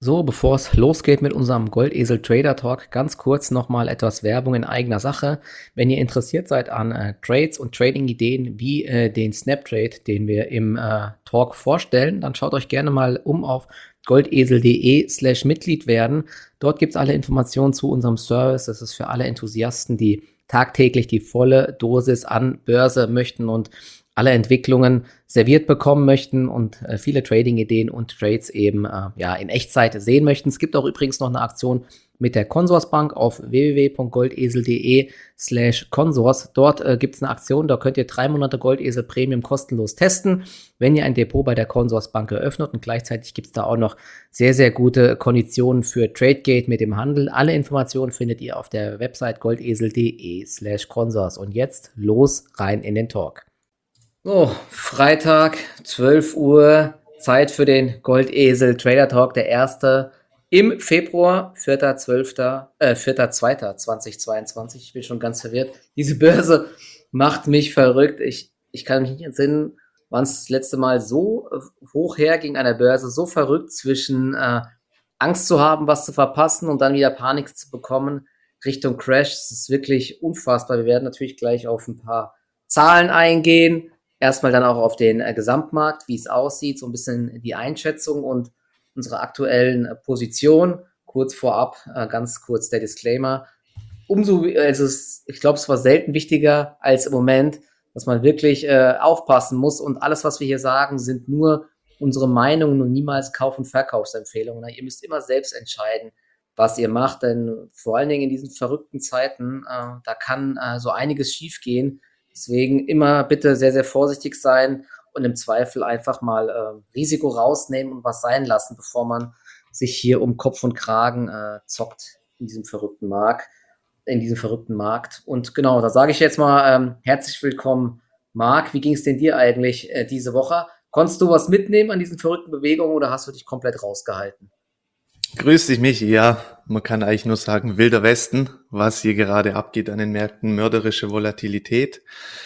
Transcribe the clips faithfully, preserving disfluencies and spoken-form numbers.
So, bevor es losgeht mit unserem Goldesel Trader Talk, ganz kurz nochmal etwas Werbung in eigener Sache. Wenn ihr interessiert seid an äh, Trades und Trading-Ideen wie äh, den Snaptrade, den wir im äh, Talk vorstellen, dann schaut euch gerne mal um auf goldesel.de slash Mitglied werden. Dort gibt's alle Informationen zu unserem Service. Das ist für alle Enthusiasten, die tagtäglich die volle Dosis an Börse möchten und alle Entwicklungen serviert bekommen möchten und äh, viele Trading-Ideen und Trades eben äh, ja, in Echtzeit sehen möchten. Es gibt auch übrigens noch eine Aktion mit der Consorsbank auf www.goldesel.de slash Consors. Dort äh, gibt es eine Aktion, da könnt ihr drei Monate Goldesel Premium kostenlos testen, wenn ihr ein Depot bei der Consorsbank eröffnet. Und gleichzeitig gibt es da auch noch sehr, sehr gute Konditionen für TradeGate mit dem Handel. Alle Informationen findet ihr auf der Website goldesel.de slash Consors. Und jetzt los rein in den Talk. So, Freitag, zwölf Uhr, Zeit für den Goldesel Trader Talk, der erste im Februar, vierter zwölfter äh, vierter zweiter zweitausendzweiundzwanzig. Ich bin schon ganz verwirrt. Diese Börse macht mich verrückt. Ich, ich kann mich nicht entsinnen, wann es das letzte Mal so hoch herging an der Börse, so verrückt zwischen äh, Angst zu haben, was zu verpassen und dann wieder Panik zu bekommen Richtung Crash. Es ist wirklich unfassbar. Wir werden natürlich gleich auf ein paar Zahlen eingehen. Erstmal dann auch auf den äh, Gesamtmarkt, wie es aussieht, so ein bisschen die Einschätzung und unsere aktuellen äh, Positionen. Kurz vorab, äh, ganz kurz der Disclaimer. Umso, also es, ich glaube, es war selten wichtiger als im Moment, dass man wirklich äh, aufpassen muss und alles, was wir hier sagen, sind nur unsere Meinungen und niemals Kauf- und Verkaufsempfehlungen. Ihr müsst immer selbst entscheiden, was ihr macht, denn vor allen Dingen in diesen verrückten Zeiten, äh, da kann äh, so einiges schiefgehen. Deswegen immer bitte sehr, sehr vorsichtig sein und im Zweifel einfach mal äh, Risiko rausnehmen und was sein lassen, bevor man sich hier um Kopf und Kragen äh, zockt in diesem verrückten Markt, in diesem verrückten Markt. Und genau, da sage ich jetzt mal ähm, herzlich willkommen, Marc. Wie ging es denn dir eigentlich äh, diese Woche? Konntest du was mitnehmen an diesen verrückten Bewegungen oder hast du dich komplett rausgehalten? Grüß dich, Michi. Ja, man kann eigentlich nur sagen, wilder Westen, was hier gerade abgeht an den Märkten, mörderische Volatilität.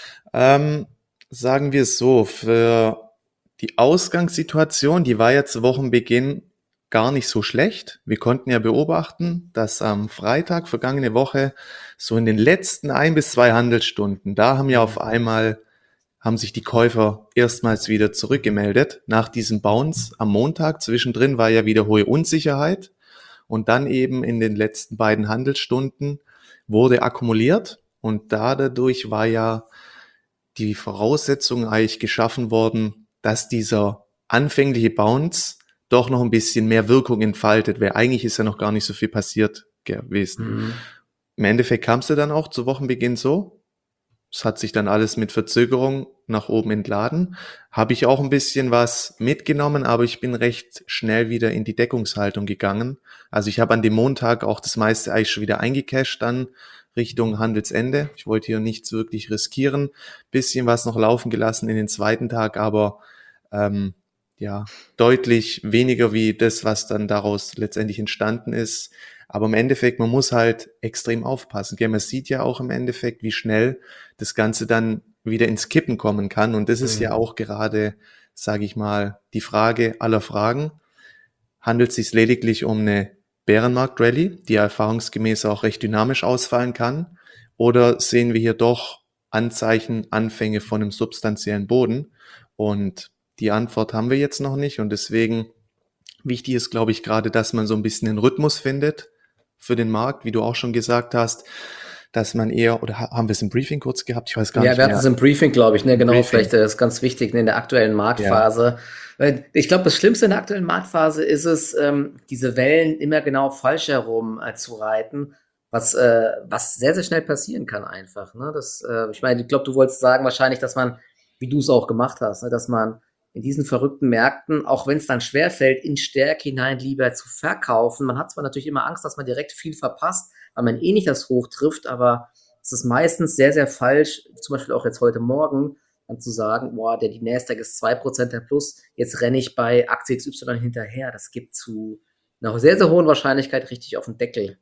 Ähm, sagen wir es so, für die Ausgangssituation, die war ja zu Wochenbeginn gar nicht so schlecht. Wir konnten ja beobachten, dass am Freitag, vergangene Woche, so in den letzten ein bis zwei Handelsstunden, da haben ja auf einmal haben sich die Käufer erstmals wieder zurückgemeldet nach diesem Bounce am Montag. Zwischendrin war ja wieder hohe Unsicherheit und dann eben in den letzten beiden Handelsstunden wurde akkumuliert und da dadurch war ja die Voraussetzung eigentlich geschaffen worden, dass dieser anfängliche Bounce doch noch ein bisschen mehr Wirkung entfaltet, weil eigentlich ist ja noch gar nicht so viel passiert gewesen. Mhm. Im Endeffekt kam es ja dann auch zu Wochenbeginn so. Es hat sich dann alles mit Verzögerung nach oben entladen. Habe ich auch ein bisschen was mitgenommen, aber ich bin recht schnell wieder in die Deckungshaltung gegangen. Also ich habe an dem Montag auch das meiste eigentlich schon wieder eingecasht dann Richtung Handelsende. Ich wollte hier nichts wirklich riskieren. Bisschen was noch laufen gelassen in den zweiten Tag, aber ähm, ja, deutlich weniger wie das, was dann daraus letztendlich entstanden ist. Aber im Endeffekt, man muss halt extrem aufpassen. Gell? Man sieht ja auch im Endeffekt, wie schnell das Ganze dann wieder ins Kippen kommen kann. Und das ist ja Mhm. auch gerade, sage ich mal, die Frage aller Fragen. Handelt es sich lediglich um eine Bärenmarkt-Rallye, die erfahrungsgemäß auch recht dynamisch ausfallen kann? Oder sehen wir hier doch Anzeichen, Anfänge von einem substanziellen Boden? Und die Antwort haben wir jetzt noch nicht. Und deswegen wichtig ist, glaube ich, gerade, dass man so ein bisschen den Rhythmus findet für den Markt, wie du auch schon gesagt hast, dass man eher, oder haben wir es im Briefing kurz gehabt? Ich weiß gar Ja, nicht wir hatten mehr. es im Briefing, glaube ich, ne, Im genau, vielleicht Briefing, äh, ist ganz wichtig, ne, in der aktuellen ja. Marktphase. Weil ich glaube, das Schlimmste in der aktuellen Marktphase ist es, ähm, diese Wellen immer genau falsch herum äh, zu reiten, was, äh, was sehr, sehr schnell passieren kann einfach. Ne? Das, äh, ich meine, ich glaube, du wolltest sagen wahrscheinlich, dass man, wie du es auch gemacht hast, ne, dass man in diesen verrückten Märkten, auch wenn es dann schwerfällt, in Stärke hinein lieber zu verkaufen. Man hat zwar natürlich immer Angst, dass man direkt viel verpasst, weil man eh nicht das Hoch trifft, aber es ist meistens sehr, sehr falsch, zum Beispiel auch jetzt heute Morgen, dann zu sagen, boah, der die Nasdaq ist zwei Prozent der Plus, jetzt renne ich bei Aktie X Y hinterher. Das gibt zu einer sehr, sehr hohen Wahrscheinlichkeit richtig auf den Deckel.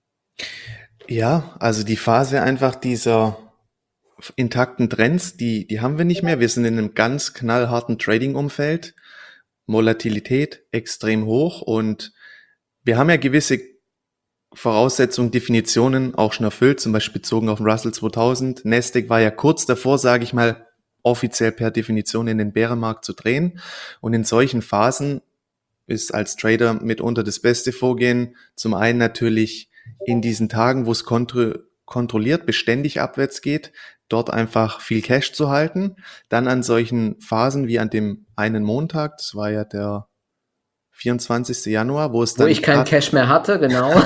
Ja, also die Phase einfach dieser intakten Trends, die, die haben wir nicht mehr. Wir sind in einem ganz knallharten Trading-Umfeld. Volatilität extrem hoch und wir haben ja gewisse Voraussetzungen, Definitionen auch schon erfüllt, zum Beispiel bezogen auf den Russell zweitausend. Nasdaq war ja kurz davor, sage ich mal, offiziell per Definition in den Bärenmarkt zu drehen. Und in solchen Phasen ist als Trader mitunter das beste Vorgehen. Zum einen natürlich in diesen Tagen, wo es kontro- kontrolliert beständig abwärts geht, dort einfach viel Cash zu halten. Dann an solchen Phasen wie an dem einen Montag, das war ja der vierundzwanzigsten Januar, wo es Wo dann ich keinen grad, Cash mehr hatte, genau.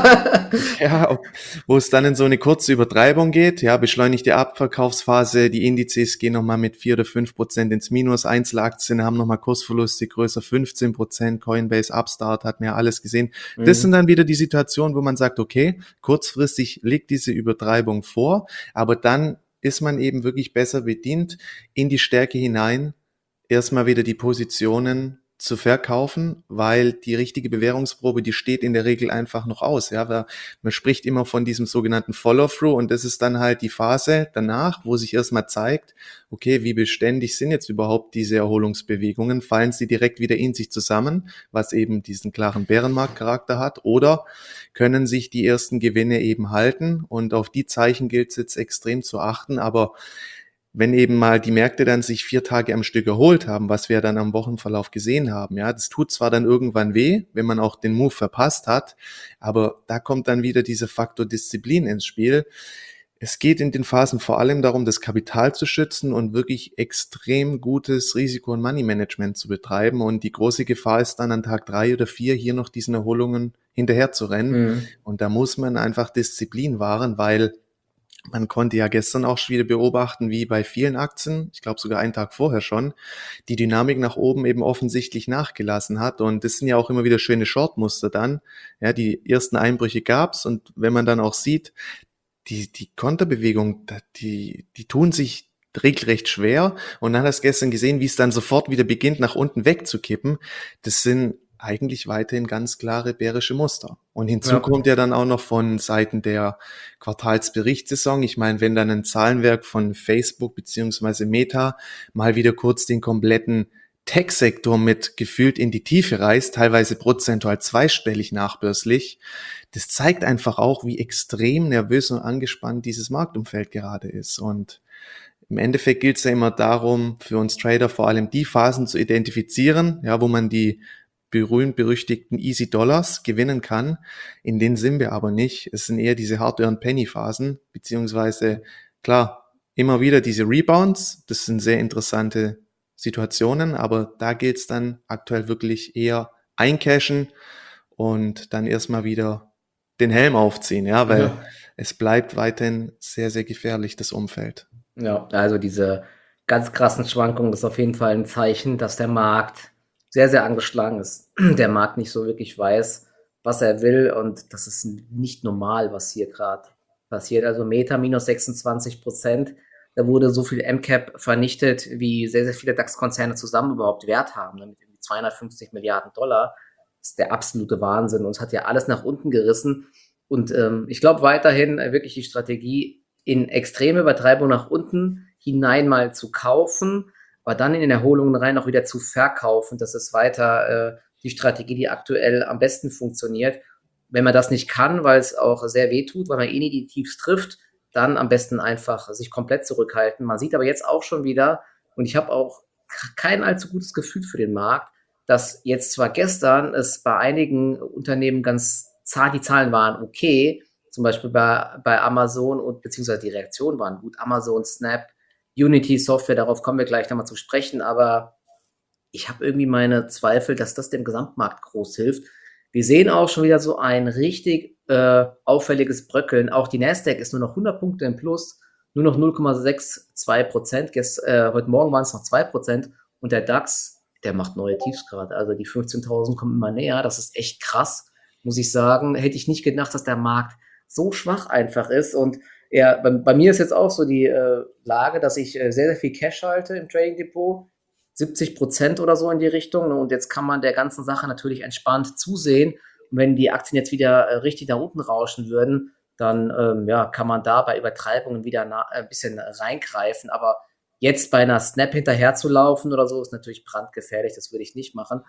ja, ob- wo es dann in so eine kurze Übertreibung geht, ja, beschleunigte Abverkaufsphase, die Indizes gehen nochmal mit vier oder fünf Prozent ins Minus, Einzelaktien haben nochmal Kursverluste größer fünfzehn Prozent, Coinbase, Upstart, hat mir ja alles gesehen. Das sind Mhm. dann wieder die Situationen, wo man sagt, okay, kurzfristig liegt diese Übertreibung vor, aber dann ist man eben wirklich besser bedient, in die Stärke hinein erstmal wieder die Positionen zu verkaufen, weil die richtige Bewährungsprobe, die steht in der Regel einfach noch aus. Ja, weil man spricht immer von diesem sogenannten Follow-through und das ist dann halt die Phase danach, wo sich erstmal zeigt, okay, wie beständig sind jetzt überhaupt diese Erholungsbewegungen? Fallen sie direkt wieder in sich zusammen, was eben diesen klaren Bärenmarktcharakter hat, oder können sich die ersten Gewinne eben halten? Und auf die Zeichen gilt es jetzt extrem zu achten, aber wenn eben mal die Märkte dann sich vier Tage am Stück erholt haben, was wir dann am Wochenverlauf gesehen haben, ja, das tut zwar dann irgendwann weh, wenn man auch den Move verpasst hat, aber da kommt dann wieder dieser Faktor Disziplin ins Spiel. Es geht in den Phasen vor allem darum, das Kapital zu schützen und wirklich extrem gutes Risiko- und Money-Management zu betreiben. Und die große Gefahr ist dann an Tag drei oder vier hier noch diesen Erholungen hinterher zu rennen. Mhm. Und da muss man einfach Disziplin wahren, weil man konnte ja gestern auch schon wieder beobachten, wie bei vielen Aktien, ich glaube sogar einen Tag vorher schon, die Dynamik nach oben eben offensichtlich nachgelassen hat. Und das sind ja auch immer wieder schöne Shortmuster dann. Ja, die ersten Einbrüche gab's und wenn man dann auch sieht, die, die Konterbewegung, da- die, die tun sich regelrecht schwer. Und dann hast du gestern gesehen, wie es dann sofort wieder beginnt, nach unten wegzukippen. Das sind eigentlich weiterhin ganz klare bärische Muster. Und hinzu Ja. kommt ja dann auch noch von Seiten der Quartalsberichtssaison. Ich meine, wenn dann ein Zahlenwerk von Facebook beziehungsweise Meta mal wieder kurz den kompletten Tech-Sektor mit gefühlt in die Tiefe reißt, teilweise prozentual zweistellig nachbörslich, das zeigt einfach auch, wie extrem nervös und angespannt dieses Marktumfeld gerade ist. Und im Endeffekt gilt es ja immer darum, für uns Trader vor allem die Phasen zu identifizieren, ja, wo man die berühmt-berüchtigten Easy Dollars gewinnen kann. In denen sind wir aber nicht. Es sind eher diese Hard-Earned-Penny-Phasen, beziehungsweise, klar, immer wieder diese Rebounds. Das sind sehr interessante Situationen, aber da gilt es dann aktuell wirklich eher eincashen und dann erstmal wieder den Helm aufziehen, ja, weil Ja. es bleibt weiterhin sehr, sehr gefährlich, das Umfeld. Ja, also diese ganz krassen Schwankungen, das ist auf jeden Fall ein Zeichen, dass der Markt sehr, sehr angeschlagen ist. Der Markt nicht so wirklich weiß, was er will, und das ist nicht normal, was hier gerade passiert. Also Meta minus sechsundzwanzig Prozent, da wurde so viel M Cap vernichtet, wie sehr, sehr viele DAX-Konzerne zusammen überhaupt Wert haben, ne, mit irgendwie zweihundertfünfzig Milliarden Dollar. Das ist der absolute Wahnsinn, und es hat ja alles nach unten gerissen. Und ähm, ich glaube weiterhin äh, wirklich die Strategie, in extreme Übertreibung nach unten hinein mal zu kaufen, aber dann in den Erholungen rein auch wieder zu verkaufen. Das ist weiter äh, die Strategie, die aktuell am besten funktioniert. Wenn man das nicht kann, weil es auch sehr weh tut, weil man eh nie die Tiefs trifft, dann am besten einfach sich komplett zurückhalten. Man sieht aber jetzt auch schon wieder, und ich habe auch kein allzu gutes Gefühl für den Markt, dass jetzt zwar gestern es bei einigen Unternehmen ganz zart, die Zahlen waren okay, zum Beispiel bei, bei Amazon, und beziehungsweise die Reaktionen waren gut. Amazon, Snap, Unity Software, darauf kommen wir gleich nochmal zu sprechen, aber ich habe irgendwie meine Zweifel, dass das dem Gesamtmarkt groß hilft. Wir sehen auch schon wieder so ein richtig äh, auffälliges Bröckeln. Auch die Nasdaq ist nur noch hundert Punkte im Plus, nur noch null Komma zweiundsechzig Prozent. Äh, heute Morgen waren es noch zwei Prozent. Und der DAX, der macht neue Tiefs gerade. Also die fünfzehntausend kommen immer näher. Das ist echt krass, muss ich sagen. Hätte ich nicht gedacht, dass der Markt so schwach einfach ist. Und ja, bei, bei mir ist jetzt auch so die äh, Lage, dass ich äh, sehr, sehr viel Cash halte im Trading Depot. siebzig Prozent oder so in die Richtung. Ne? Und jetzt kann man der ganzen Sache natürlich entspannt zusehen. Und wenn die Aktien jetzt wieder äh, richtig nach unten rauschen würden, dann ähm, ja, kann man da bei Übertreibungen wieder na- ein bisschen reingreifen. Aber jetzt bei einer Snap hinterher zu laufen oder so, ist natürlich brandgefährlich. Das würde ich nicht machen.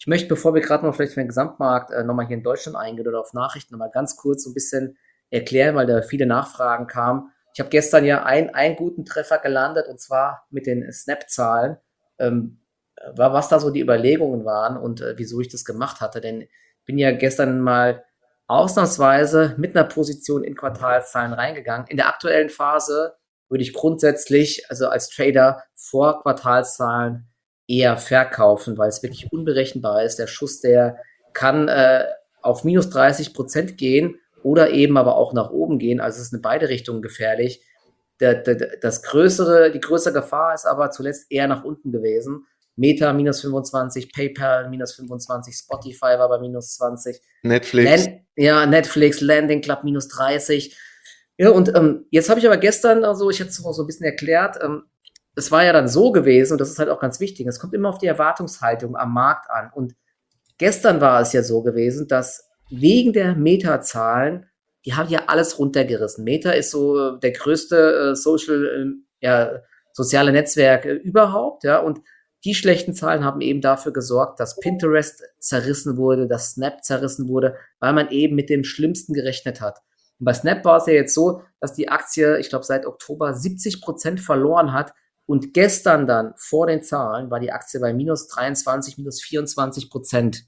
Ich möchte, bevor wir gerade noch vielleicht für den Gesamtmarkt äh, nochmal hier in Deutschland eingehen oder auf Nachrichten, nochmal ganz kurz so ein bisschen erklären, weil da viele Nachfragen kamen. Ich habe gestern ja ein, einen guten Treffer gelandet und zwar mit den Snap-Zahlen, ähm, war, was da so die Überlegungen waren und äh, wieso ich das gemacht hatte. Denn ich bin ja gestern mal ausnahmsweise mit einer Position in Quartalszahlen reingegangen. In der aktuellen Phase würde ich grundsätzlich, also als Trader vor Quartalszahlen eher verkaufen, weil es wirklich unberechenbar ist. Der Schuss, der kann äh, auf minus dreißig Prozent gehen oder eben aber auch nach oben gehen. Also es ist in beide Richtungen gefährlich. Der, der, das größere, die größere Gefahr ist aber zuletzt eher nach unten gewesen. Meta minus fünfundzwanzig, PayPal minus fünfundzwanzig, Spotify war bei minus zwanzig. Netflix. Land, ja, Netflix, Landing Club minus dreißig. Ja, und ähm, jetzt habe ich aber gestern, also ich habe es auch so ein bisschen erklärt, ähm, es war ja dann so gewesen, und das ist halt auch ganz wichtig, es kommt immer auf die Erwartungshaltung am Markt an. Und gestern war es ja so gewesen, dass wegen der Meta-Zahlen, die haben ja alles runtergerissen. Meta ist so der größte äh, Social, äh, ja, soziale Netzwerk äh, überhaupt, ja, und die schlechten Zahlen haben eben dafür gesorgt, dass Pinterest zerrissen wurde, dass Snap zerrissen wurde, weil man eben mit dem Schlimmsten gerechnet hat. Und bei Snap war es ja jetzt so, dass die Aktie, ich glaube, seit Oktober siebzig Prozent verloren hat. Und gestern dann vor den Zahlen war die Aktie bei minus dreiundzwanzig, minus vierundzwanzig Prozent,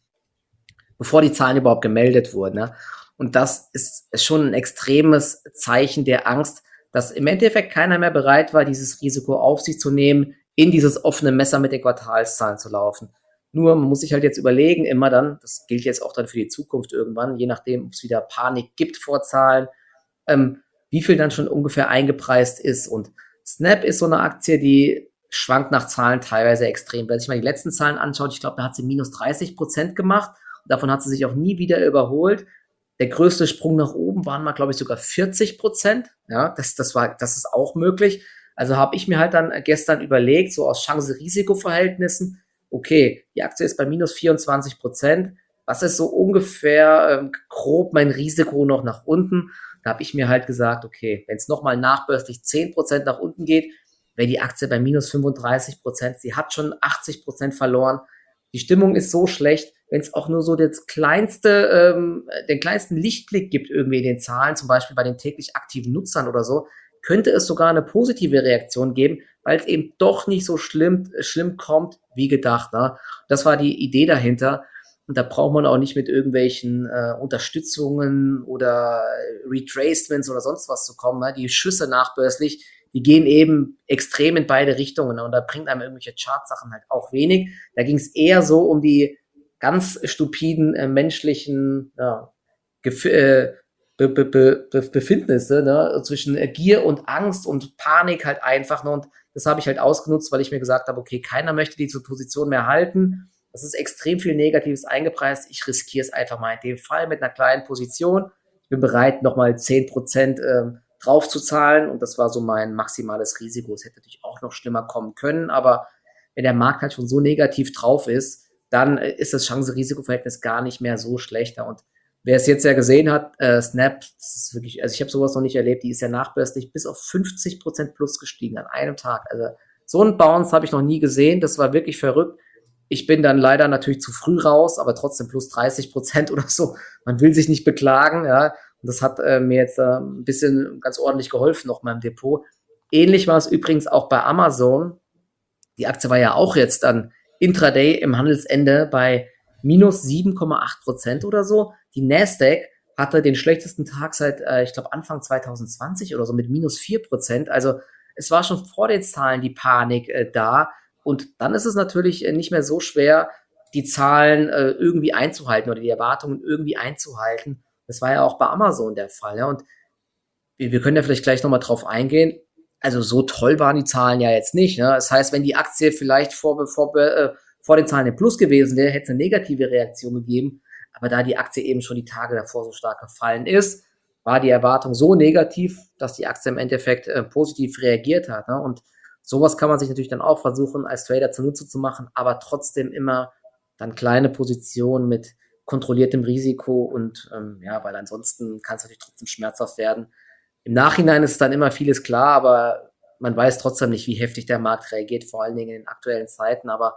bevor die Zahlen überhaupt gemeldet wurden. Ne? Und das ist schon ein extremes Zeichen der Angst, dass im Endeffekt keiner mehr bereit war, dieses Risiko auf sich zu nehmen, in dieses offene Messer mit den Quartalszahlen zu laufen. Nur, man muss sich halt jetzt überlegen, immer dann, das gilt jetzt auch dann für die Zukunft irgendwann, je nachdem, ob es wieder Panik gibt vor Zahlen, ähm, wie viel dann schon ungefähr eingepreist ist. Und Snap ist so eine Aktie, die schwankt nach Zahlen teilweise extrem. Wenn sich mal die letzten Zahlen anschaut, ich glaube, da hat sie minus dreißig Prozent gemacht. Und davon hat sie sich auch nie wieder überholt. Der größte Sprung nach oben waren mal, glaube ich, sogar vierzig Prozent. Ja, das, das war, das ist auch möglich. Also habe ich mir halt dann gestern überlegt, so aus Chance-Risiko-Verhältnissen, okay, die Aktie ist bei minus vierundzwanzig Prozent. Was ist so ungefähr ähm, grob mein Risiko noch nach unten? Da habe ich mir halt gesagt, okay, wenn es nochmal nachbörslich zehn Prozent nach unten geht, wäre die Aktie bei minus fünfunddreißig Prozent. Sie hat schon achtzig Prozent verloren. Die Stimmung ist so schlecht, wenn es auch nur so das kleinste, ähm, den kleinsten Lichtblick gibt irgendwie in den Zahlen, zum Beispiel bei den täglich aktiven Nutzern oder so, könnte es sogar eine positive Reaktion geben, weil es eben doch nicht so schlimm, schlimm kommt wie gedacht. Ne? Das war die Idee dahinter. Und da braucht man auch nicht mit irgendwelchen äh, Unterstützungen oder Retracements oder sonst was zu kommen. Ne? Die Schüsse nachbörslich, die gehen eben extrem in beide Richtungen. Ne? Und da bringt einem irgendwelche Chartsachen halt auch wenig. Da ging es eher so um die ganz stupiden äh, menschlichen ja, Gef äh, Be Be Be Befindnisse, ne? Zwischen Gier und Angst und Panik halt einfach. Ne? Und das habe ich halt ausgenutzt, weil ich mir gesagt habe, okay, keiner möchte diese Position mehr halten. Das ist extrem viel Negatives eingepreist. Ich riskiere es einfach mal in dem Fall mit einer kleinen Position. Ich bin bereit, nochmal zehn Prozent ähm, drauf zu zahlen. Und das war so mein maximales Risiko. Es hätte natürlich auch noch schlimmer kommen können. Aber wenn der Markt halt schon so negativ drauf ist, dann ist das Chance-Risiko-Verhältnis gar nicht mehr so schlechter. Und wer es jetzt ja gesehen hat, äh, Snap, das ist wirklich, also ich habe sowas noch nicht erlebt, die ist ja nachbörslich bis auf fünfzig Prozent plus gestiegen an einem Tag. Also so einen Bounce habe ich noch nie gesehen. Das war wirklich verrückt. Ich bin dann leider natürlich zu früh raus, aber trotzdem plus dreißig Prozent oder so. Man will sich nicht beklagen, ja. Und das hat äh, mir jetzt äh, ein bisschen ganz ordentlich geholfen noch in meinem Depot. Ähnlich war es übrigens auch bei Amazon. Die Aktie war ja auch jetzt dann intraday im Handelsende bei minus sieben Komma acht Prozent oder so. Die Nasdaq hatte den schlechtesten Tag seit, äh, ich glaube, Anfang zwanzig zwanzig oder so mit minus vier Prozent. Also es war schon vor den Zahlen die Panik äh, da. Und dann ist es natürlich äh, nicht mehr so schwer, die Zahlen äh, irgendwie einzuhalten oder die Erwartungen irgendwie einzuhalten. Das war ja auch bei Amazon der Fall. Ja? Und wir, wir können ja vielleicht gleich nochmal drauf eingehen. Also so toll waren die Zahlen ja jetzt nicht. Ne? Das heißt, wenn die Aktie vielleicht vor, vor, äh, vor den Zahlen im Plus gewesen wäre, hätte es eine negative Reaktion gegeben. Aber da die Aktie eben schon die Tage davor so stark gefallen ist, war die Erwartung so negativ, dass die Aktie im Endeffekt äh, positiv reagiert hat. Ne? Und sowas kann man sich natürlich dann auch versuchen, als Trader zunutze zu machen, aber trotzdem immer dann kleine Positionen mit kontrolliertem Risiko und ähm, ja, weil ansonsten kann es natürlich trotzdem schmerzhaft werden. Im Nachhinein ist dann immer vieles klar, aber man weiß trotzdem nicht, wie heftig der Markt reagiert, vor allen Dingen in den aktuellen Zeiten. Aber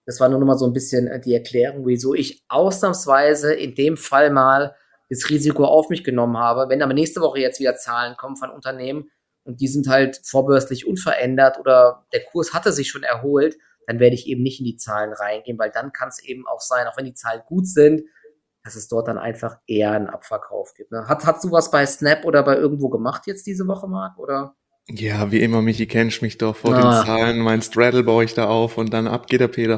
Das war nur noch mal so ein bisschen äh, die Erklärung, wieso ich ausnahmsweise in dem Fall mal das Risiko auf mich genommen habe. Wenn aber nächste Woche jetzt wieder Zahlen kommen von Unternehmen und die sind halt vorbörslich unverändert oder der Kurs hatte sich schon erholt, dann werde ich eben nicht in die Zahlen reingehen, weil dann kann es eben auch sein, auch wenn die Zahlen gut sind, dass es dort dann einfach eher einen Abverkauf gibt. Ne? Hat, hast du was bei Snap oder bei irgendwo gemacht jetzt diese Woche, Marc? Oder? Ja, wie immer, Michi, kennst mich doch vor den Ah. Zahlen, mein Straddle baue ich da auf und dann ab geht der Peter.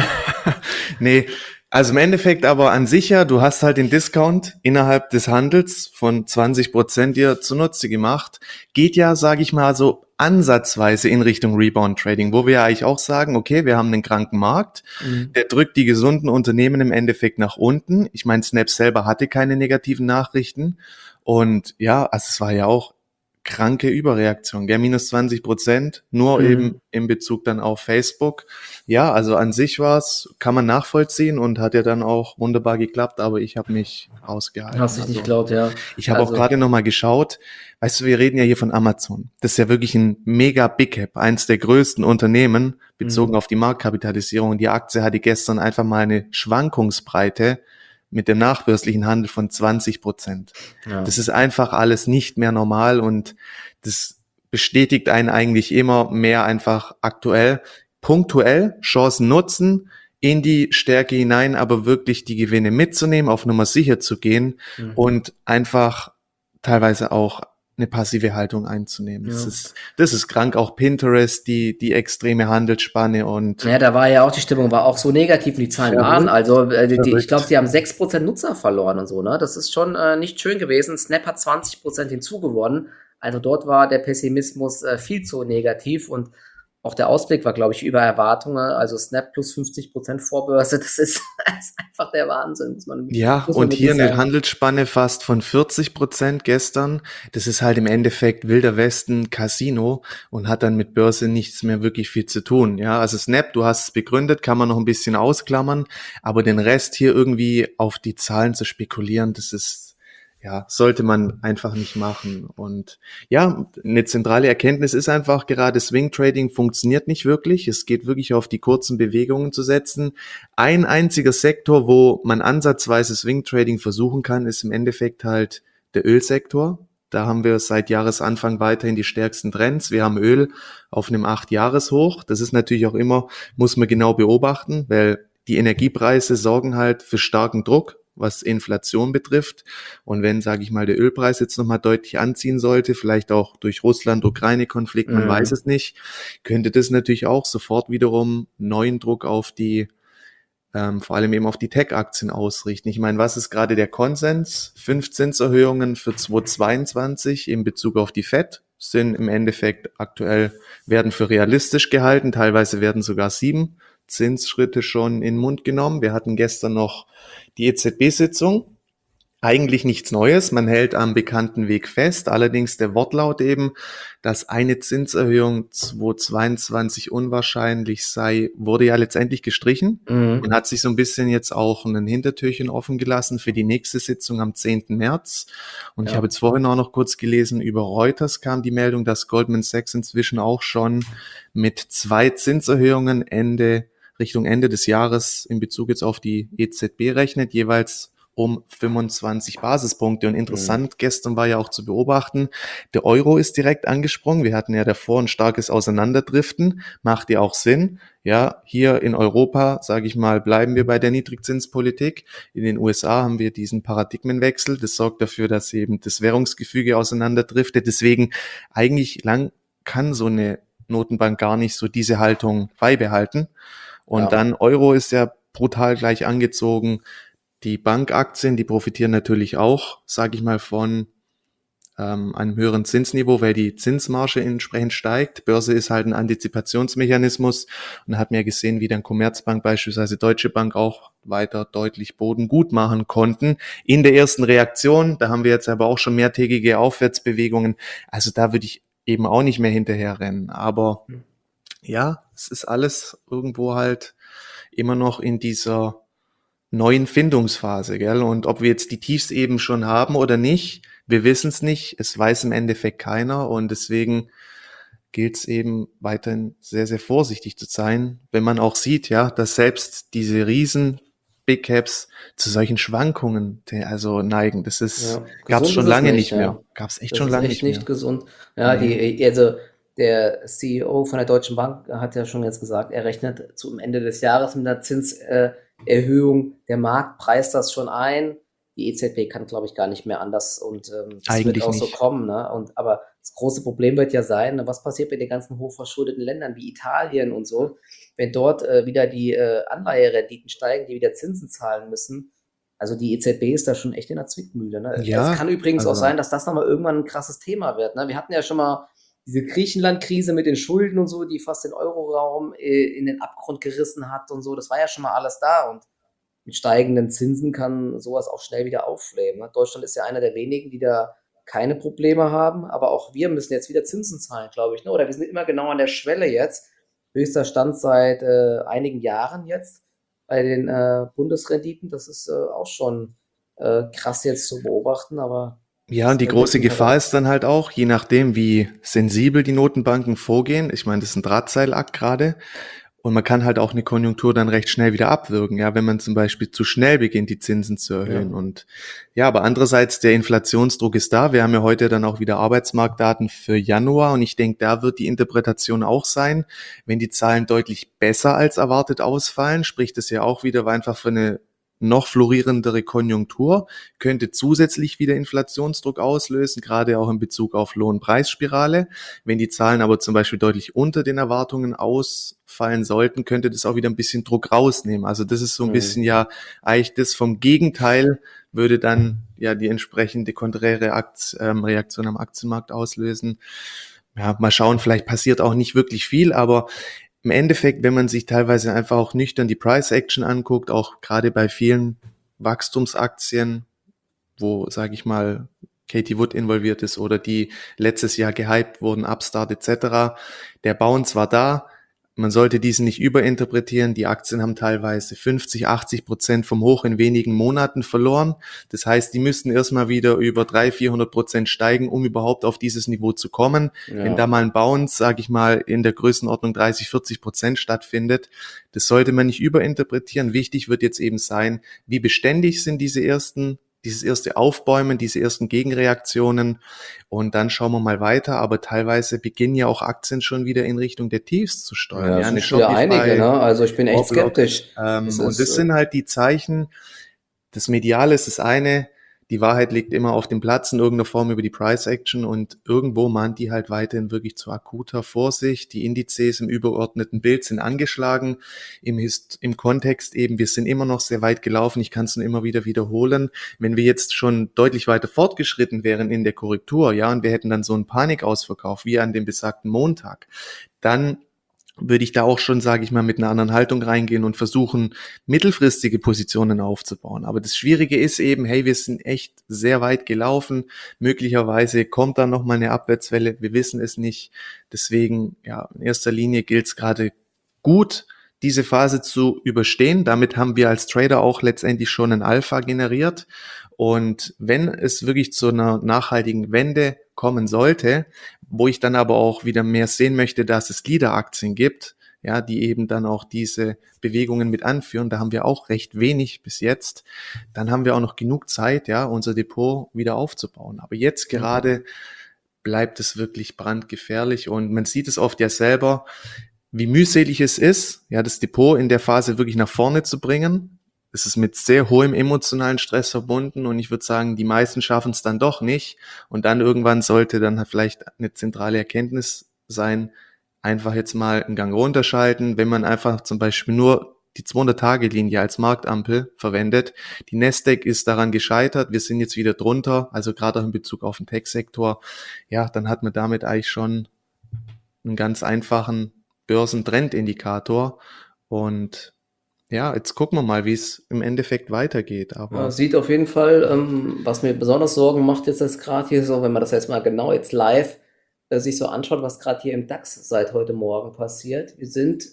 Nee, also im Endeffekt aber an sich ja, du hast halt den Discount innerhalb des Handels von zwanzig Prozent dir zunutze gemacht. Geht ja, sage ich mal, so ansatzweise in Richtung Rebound Trading, wo wir ja eigentlich auch sagen, okay, wir haben einen kranken Markt, Mhm. der drückt die gesunden Unternehmen im Endeffekt nach unten. Ich meine, Snap selber hatte keine negativen Nachrichten und ja, also es war ja auch kranke Überreaktion, gell, minus zwanzig Prozent, nur Mhm. eben in Bezug dann auf Facebook. Ja, also an sich war's, kann man nachvollziehen und hat ja dann auch wunderbar geklappt, aber ich habe mich Hast rausgehalten. dich nicht Also geklaut, ja. ich habe auch Also, gerade noch mal geschaut, weißt du, wir reden ja hier von Amazon. Das ist ja wirklich ein mega Big Cap, eins der größten Unternehmen bezogen mhm. auf die Marktkapitalisierung. Die Aktie hatte gestern einfach mal eine Schwankungsbreite mit dem nachbörslichen Handel von zwanzig Prozent. Ja. Das ist einfach alles nicht mehr normal und das bestätigt einen eigentlich immer mehr einfach aktuell, punktuell Chancen nutzen, in die Stärke hinein, aber wirklich die Gewinne mitzunehmen, auf Nummer sicher zu gehen Mhm. und einfach teilweise auch eine passive Haltung einzunehmen. Das Ja. ist, das ist krank. Auch Pinterest, die, die extreme Handelsspanne und Ja, da war ja auch die Stimmung war auch so negativ und die Zahlen waren. verrückt, Also, äh, die, ich glaube, verrückt. sie haben sechs Prozent Nutzer verloren und so, ne? Das ist schon äh, nicht schön gewesen. Snap hat zwanzig Prozent hinzugewonnen. Also dort war der Pessimismus äh, viel zu negativ und auch der Ausblick war, glaube ich, über Erwartungen. Also Snap plus fünfzig Prozent Vorbörse, das ist, das ist einfach der Wahnsinn, muss man, Ja, muss man und hier wirklich eine sagen. Handelsspanne fast von vierzig Prozent gestern. Das ist halt im Endeffekt Wilder Westen Casino und hat dann mit Börse nichts mehr wirklich viel zu tun. Ja, also Snap, du hast es begründet, kann man noch ein bisschen ausklammern, aber den Rest hier irgendwie auf die Zahlen zu spekulieren, das ist, ja, sollte man einfach nicht machen. Und ja, eine zentrale Erkenntnis ist einfach, gerade Swing Trading funktioniert nicht wirklich. Es geht wirklich auf die kurzen Bewegungen zu setzen. Ein einziger Sektor, wo man ansatzweise Swing Trading versuchen kann, ist im Endeffekt halt der Ölsektor. Da haben wir seit Jahresanfang weiterhin die stärksten Trends. Wir haben Öl auf einem acht-Jahres-Hoch. Das ist natürlich auch immer, muss man genau beobachten, weil die Energiepreise sorgen halt für starken Druck, was Inflation betrifft. Und wenn, sage ich mal, der Ölpreis jetzt nochmal deutlich anziehen sollte, vielleicht auch durch Russland-Ukraine-Konflikt, man weiß Mhm. es nicht, könnte das natürlich auch sofort wiederum neuen Druck auf die ähm, vor allem eben auf die Tech-Aktien ausrichten. Ich meine, was ist gerade der Konsens? Fünf Zinserhöhungen für zweitausendzweiundzwanzig in Bezug auf die Fed sind im Endeffekt aktuell, werden für realistisch gehalten. Teilweise werden sogar sieben Zinsschritte schon in den Mund genommen. Wir hatten gestern noch die E Z B-Sitzung. Eigentlich nichts Neues, man hält am bekannten Weg fest, allerdings der Wortlaut eben, dass eine Zinserhöhung zweitausendzweiundzwanzig unwahrscheinlich sei, wurde ja letztendlich gestrichen. Man Mhm. hat sich so ein bisschen jetzt auch ein Hintertürchen offen gelassen für die nächste Sitzung am zehnten März. Und ich habe Ja. jetzt vorhin auch noch kurz gelesen, über Reuters kam die Meldung, dass Goldman Sachs inzwischen auch schon mit zwei Zinserhöhungen Ende, Richtung Ende des Jahres in Bezug jetzt auf die E Z B rechnet, jeweils um fünfundzwanzig Basispunkte. Und Mhm. interessant, gestern war ja auch zu beobachten, der Euro ist direkt angesprungen. Wir hatten ja davor ein starkes Auseinanderdriften. Macht ja auch Sinn. Ja, hier in Europa, sage ich mal, bleiben wir bei der Niedrigzinspolitik. In den U S A haben wir diesen Paradigmenwechsel. Das sorgt dafür, dass eben das Währungsgefüge auseinanderdriftet. Deswegen eigentlich lang kann so eine Notenbank gar nicht so diese Haltung beibehalten. Und Ja. dann Euro ist ja brutal gleich angezogen. Die Bankaktien, die profitieren natürlich auch, sage ich mal, von ähm, einem höheren Zinsniveau, weil die Zinsmarge entsprechend steigt. Börse ist halt ein Antizipationsmechanismus und da hat man ja gesehen, wie dann Commerzbank beispielsweise Deutsche Bank auch weiter deutlich Boden gut machen konnten. In der ersten Reaktion, da haben wir jetzt aber auch schon mehrtägige Aufwärtsbewegungen, also da würde ich eben auch nicht mehr hinterher rennen. Aber ja, es ist alles irgendwo halt immer noch in dieser neuen Findungsphase, gell? Und ob wir jetzt die Tiefs eben schon haben oder nicht, wir wissen es nicht. Es weiß im Endeffekt keiner und deswegen gilt es eben weiterhin sehr, sehr vorsichtig zu sein, wenn man auch sieht, ja, dass selbst diese riesen Big Caps zu solchen Schwankungen te- also neigen. Das ist, Ja, gab es gesund schon ist es lange nicht, nicht mehr. ja. Gab es echt Das schon ist lange echt nicht mehr. nicht gesund. Ja, Nee. die, also der C E O von der Deutschen Bank hat ja schon jetzt gesagt, er rechnet zum Ende des Jahres mit einer Zinserhöhung. Äh, Erhöhung. Der Markt preist das schon ein. Die E Z B kann, glaube ich, gar nicht mehr anders und ähm, das wird Eigentlich auch so nicht. kommen. Ne? Und, aber das große Problem wird ja sein, ne, was passiert mit den ganzen hochverschuldeten Ländern wie Italien und so, wenn dort äh, wieder die äh, Anleiherenditen steigen, die wieder Zinsen zahlen müssen. Also die E Z B ist da schon echt in der Zwickmühle. Ne? Es Ja, kann übrigens auch also sein, dass das nochmal irgendwann ein krasses Thema wird. Ne? Wir hatten ja schon mal diese Griechenland-Krise mit den Schulden und so, die fast den Euroraum äh, in den Abgrund gerissen hat und so. Das war ja schon mal alles da und mit steigenden Zinsen kann sowas auch schnell wieder aufflammen. Ne? Deutschland ist ja einer der wenigen, die da keine Probleme haben, aber auch wir müssen jetzt wieder Zinsen zahlen, glaube ich. Ne? Oder wir sind immer genau an der Schwelle jetzt. Höchster Stand seit äh, einigen Jahren jetzt bei den äh, Bundesrenditen. Das ist äh, auch schon äh, krass jetzt zu beobachten, aber ja, und das die Ende große kommt halt Gefahr auch. ist dann halt auch, je nachdem, wie sensibel die Notenbanken vorgehen. Ich meine, das ist ein Drahtseilakt gerade. Und man kann halt auch eine Konjunktur dann recht schnell wieder abwürgen, ja, wenn man zum Beispiel zu schnell beginnt, die Zinsen zu Ja. erhöhen. Und ja, aber andererseits, der Inflationsdruck ist da. Wir haben ja heute dann auch wieder Arbeitsmarktdaten für Januar und ich denke, da wird die Interpretation auch sein, wenn die Zahlen deutlich besser als erwartet ausfallen, spricht es ja auch wieder einfach für eine noch florierendere Konjunktur, könnte zusätzlich wieder Inflationsdruck auslösen, gerade auch in Bezug auf Lohnpreisspirale. Wenn die Zahlen aber zum Beispiel deutlich unter den Erwartungen ausfallen sollten, könnte das auch wieder ein bisschen Druck rausnehmen. Also das ist so ein bisschen Mhm. ja eigentlich das vom Gegenteil würde dann ja die entsprechende konträre Akt, ähm, Reaktion am Aktienmarkt auslösen. Ja, mal schauen, vielleicht passiert auch nicht wirklich viel, aber im Endeffekt, wenn man sich teilweise einfach auch nüchtern die Price Action anguckt, auch gerade bei vielen Wachstumsaktien, wo, sage ich mal, Katie Wood involviert ist oder die letztes Jahr gehypt wurden, Upstart et cetera. Der Bounce war da. Man sollte diesen nicht überinterpretieren. Die Aktien haben teilweise fünfzig, achtzig Prozent vom Hoch in wenigen Monaten verloren. Das heißt, die müssten erstmal wieder über dreihundert, vierhundert Prozent steigen, um überhaupt auf dieses Niveau zu kommen. Wenn da Ja. mal ein Bounce, sage ich mal, in der Größenordnung dreißig, vierzig Prozent stattfindet, das sollte man nicht überinterpretieren. Wichtig wird jetzt eben sein, wie beständig sind diese ersten dieses erste Aufbäumen, diese ersten Gegenreaktionen und dann schauen wir mal weiter. Aber teilweise beginnen ja auch Aktien schon wieder in Richtung der Tiefs zu steuern. Ja, Ja, sind eine schon wieder einige, Shopify, ne? Also ich bin echt Roblox. skeptisch. Ähm, Das und ist, das äh, sind halt die Zeichen. Das Mediale ist das eine. Die Wahrheit liegt immer auf dem Platz in irgendeiner Form über die Price Action und irgendwo mahnt die halt weiterhin wirklich zu akuter Vorsicht. Die Indizes im übergeordneten Bild sind angeschlagen. Im, Hist im Kontext eben, wir sind immer noch sehr weit gelaufen. Ich kann es nur immer wieder wiederholen. Wenn wir jetzt schon deutlich weiter fortgeschritten wären in der Korrektur, ja, und wir hätten dann so einen Panikausverkauf wie an dem besagten Montag, dann würde ich da auch schon, sage ich mal, mit einer anderen Haltung reingehen und versuchen, mittelfristige Positionen aufzubauen. Aber das Schwierige ist eben, hey, wir sind echt sehr weit gelaufen. Möglicherweise kommt da nochmal eine Abwärtswelle. Wir wissen es nicht. Deswegen, ja, in erster Linie gilt es gerade gut, diese Phase zu überstehen. Damit haben wir als Trader auch letztendlich schon ein Alpha generiert. Und wenn es wirklich zu einer nachhaltigen Wende kommen sollte, wo ich dann aber auch wieder mehr sehen möchte, dass es Leader-Aktien gibt, ja, die eben dann auch diese Bewegungen mit anführen. Da haben wir auch recht wenig bis jetzt. Dann haben wir auch noch genug Zeit, ja, unser Depot wieder aufzubauen. Aber jetzt ja. gerade bleibt es wirklich brandgefährlich und man sieht es oft ja selber, wie mühselig es ist, ja, das Depot in der Phase wirklich nach vorne zu bringen. Es ist mit sehr hohem emotionalen Stress verbunden und ich würde sagen, die meisten schaffen es dann doch nicht. Und dann irgendwann sollte dann vielleicht eine zentrale Erkenntnis sein, einfach jetzt mal einen Gang runterschalten, wenn man einfach zum Beispiel nur die zweihundert-Tage-Linie als Marktampel verwendet. Die Nasdaq ist daran gescheitert, wir sind jetzt wieder drunter, also gerade auch in Bezug auf den Tech-Sektor. Ja, dann hat man damit eigentlich schon einen ganz einfachen Börsentrendindikator und ja, jetzt gucken wir mal, wie es im Endeffekt weitergeht. Ja, Aber sieht auf jeden Fall, ähm, was mir besonders Sorgen macht jetzt das gerade hier so, wenn man das jetzt mal genau jetzt live äh, sich so anschaut, was gerade hier im DAX seit heute Morgen passiert. Wir sind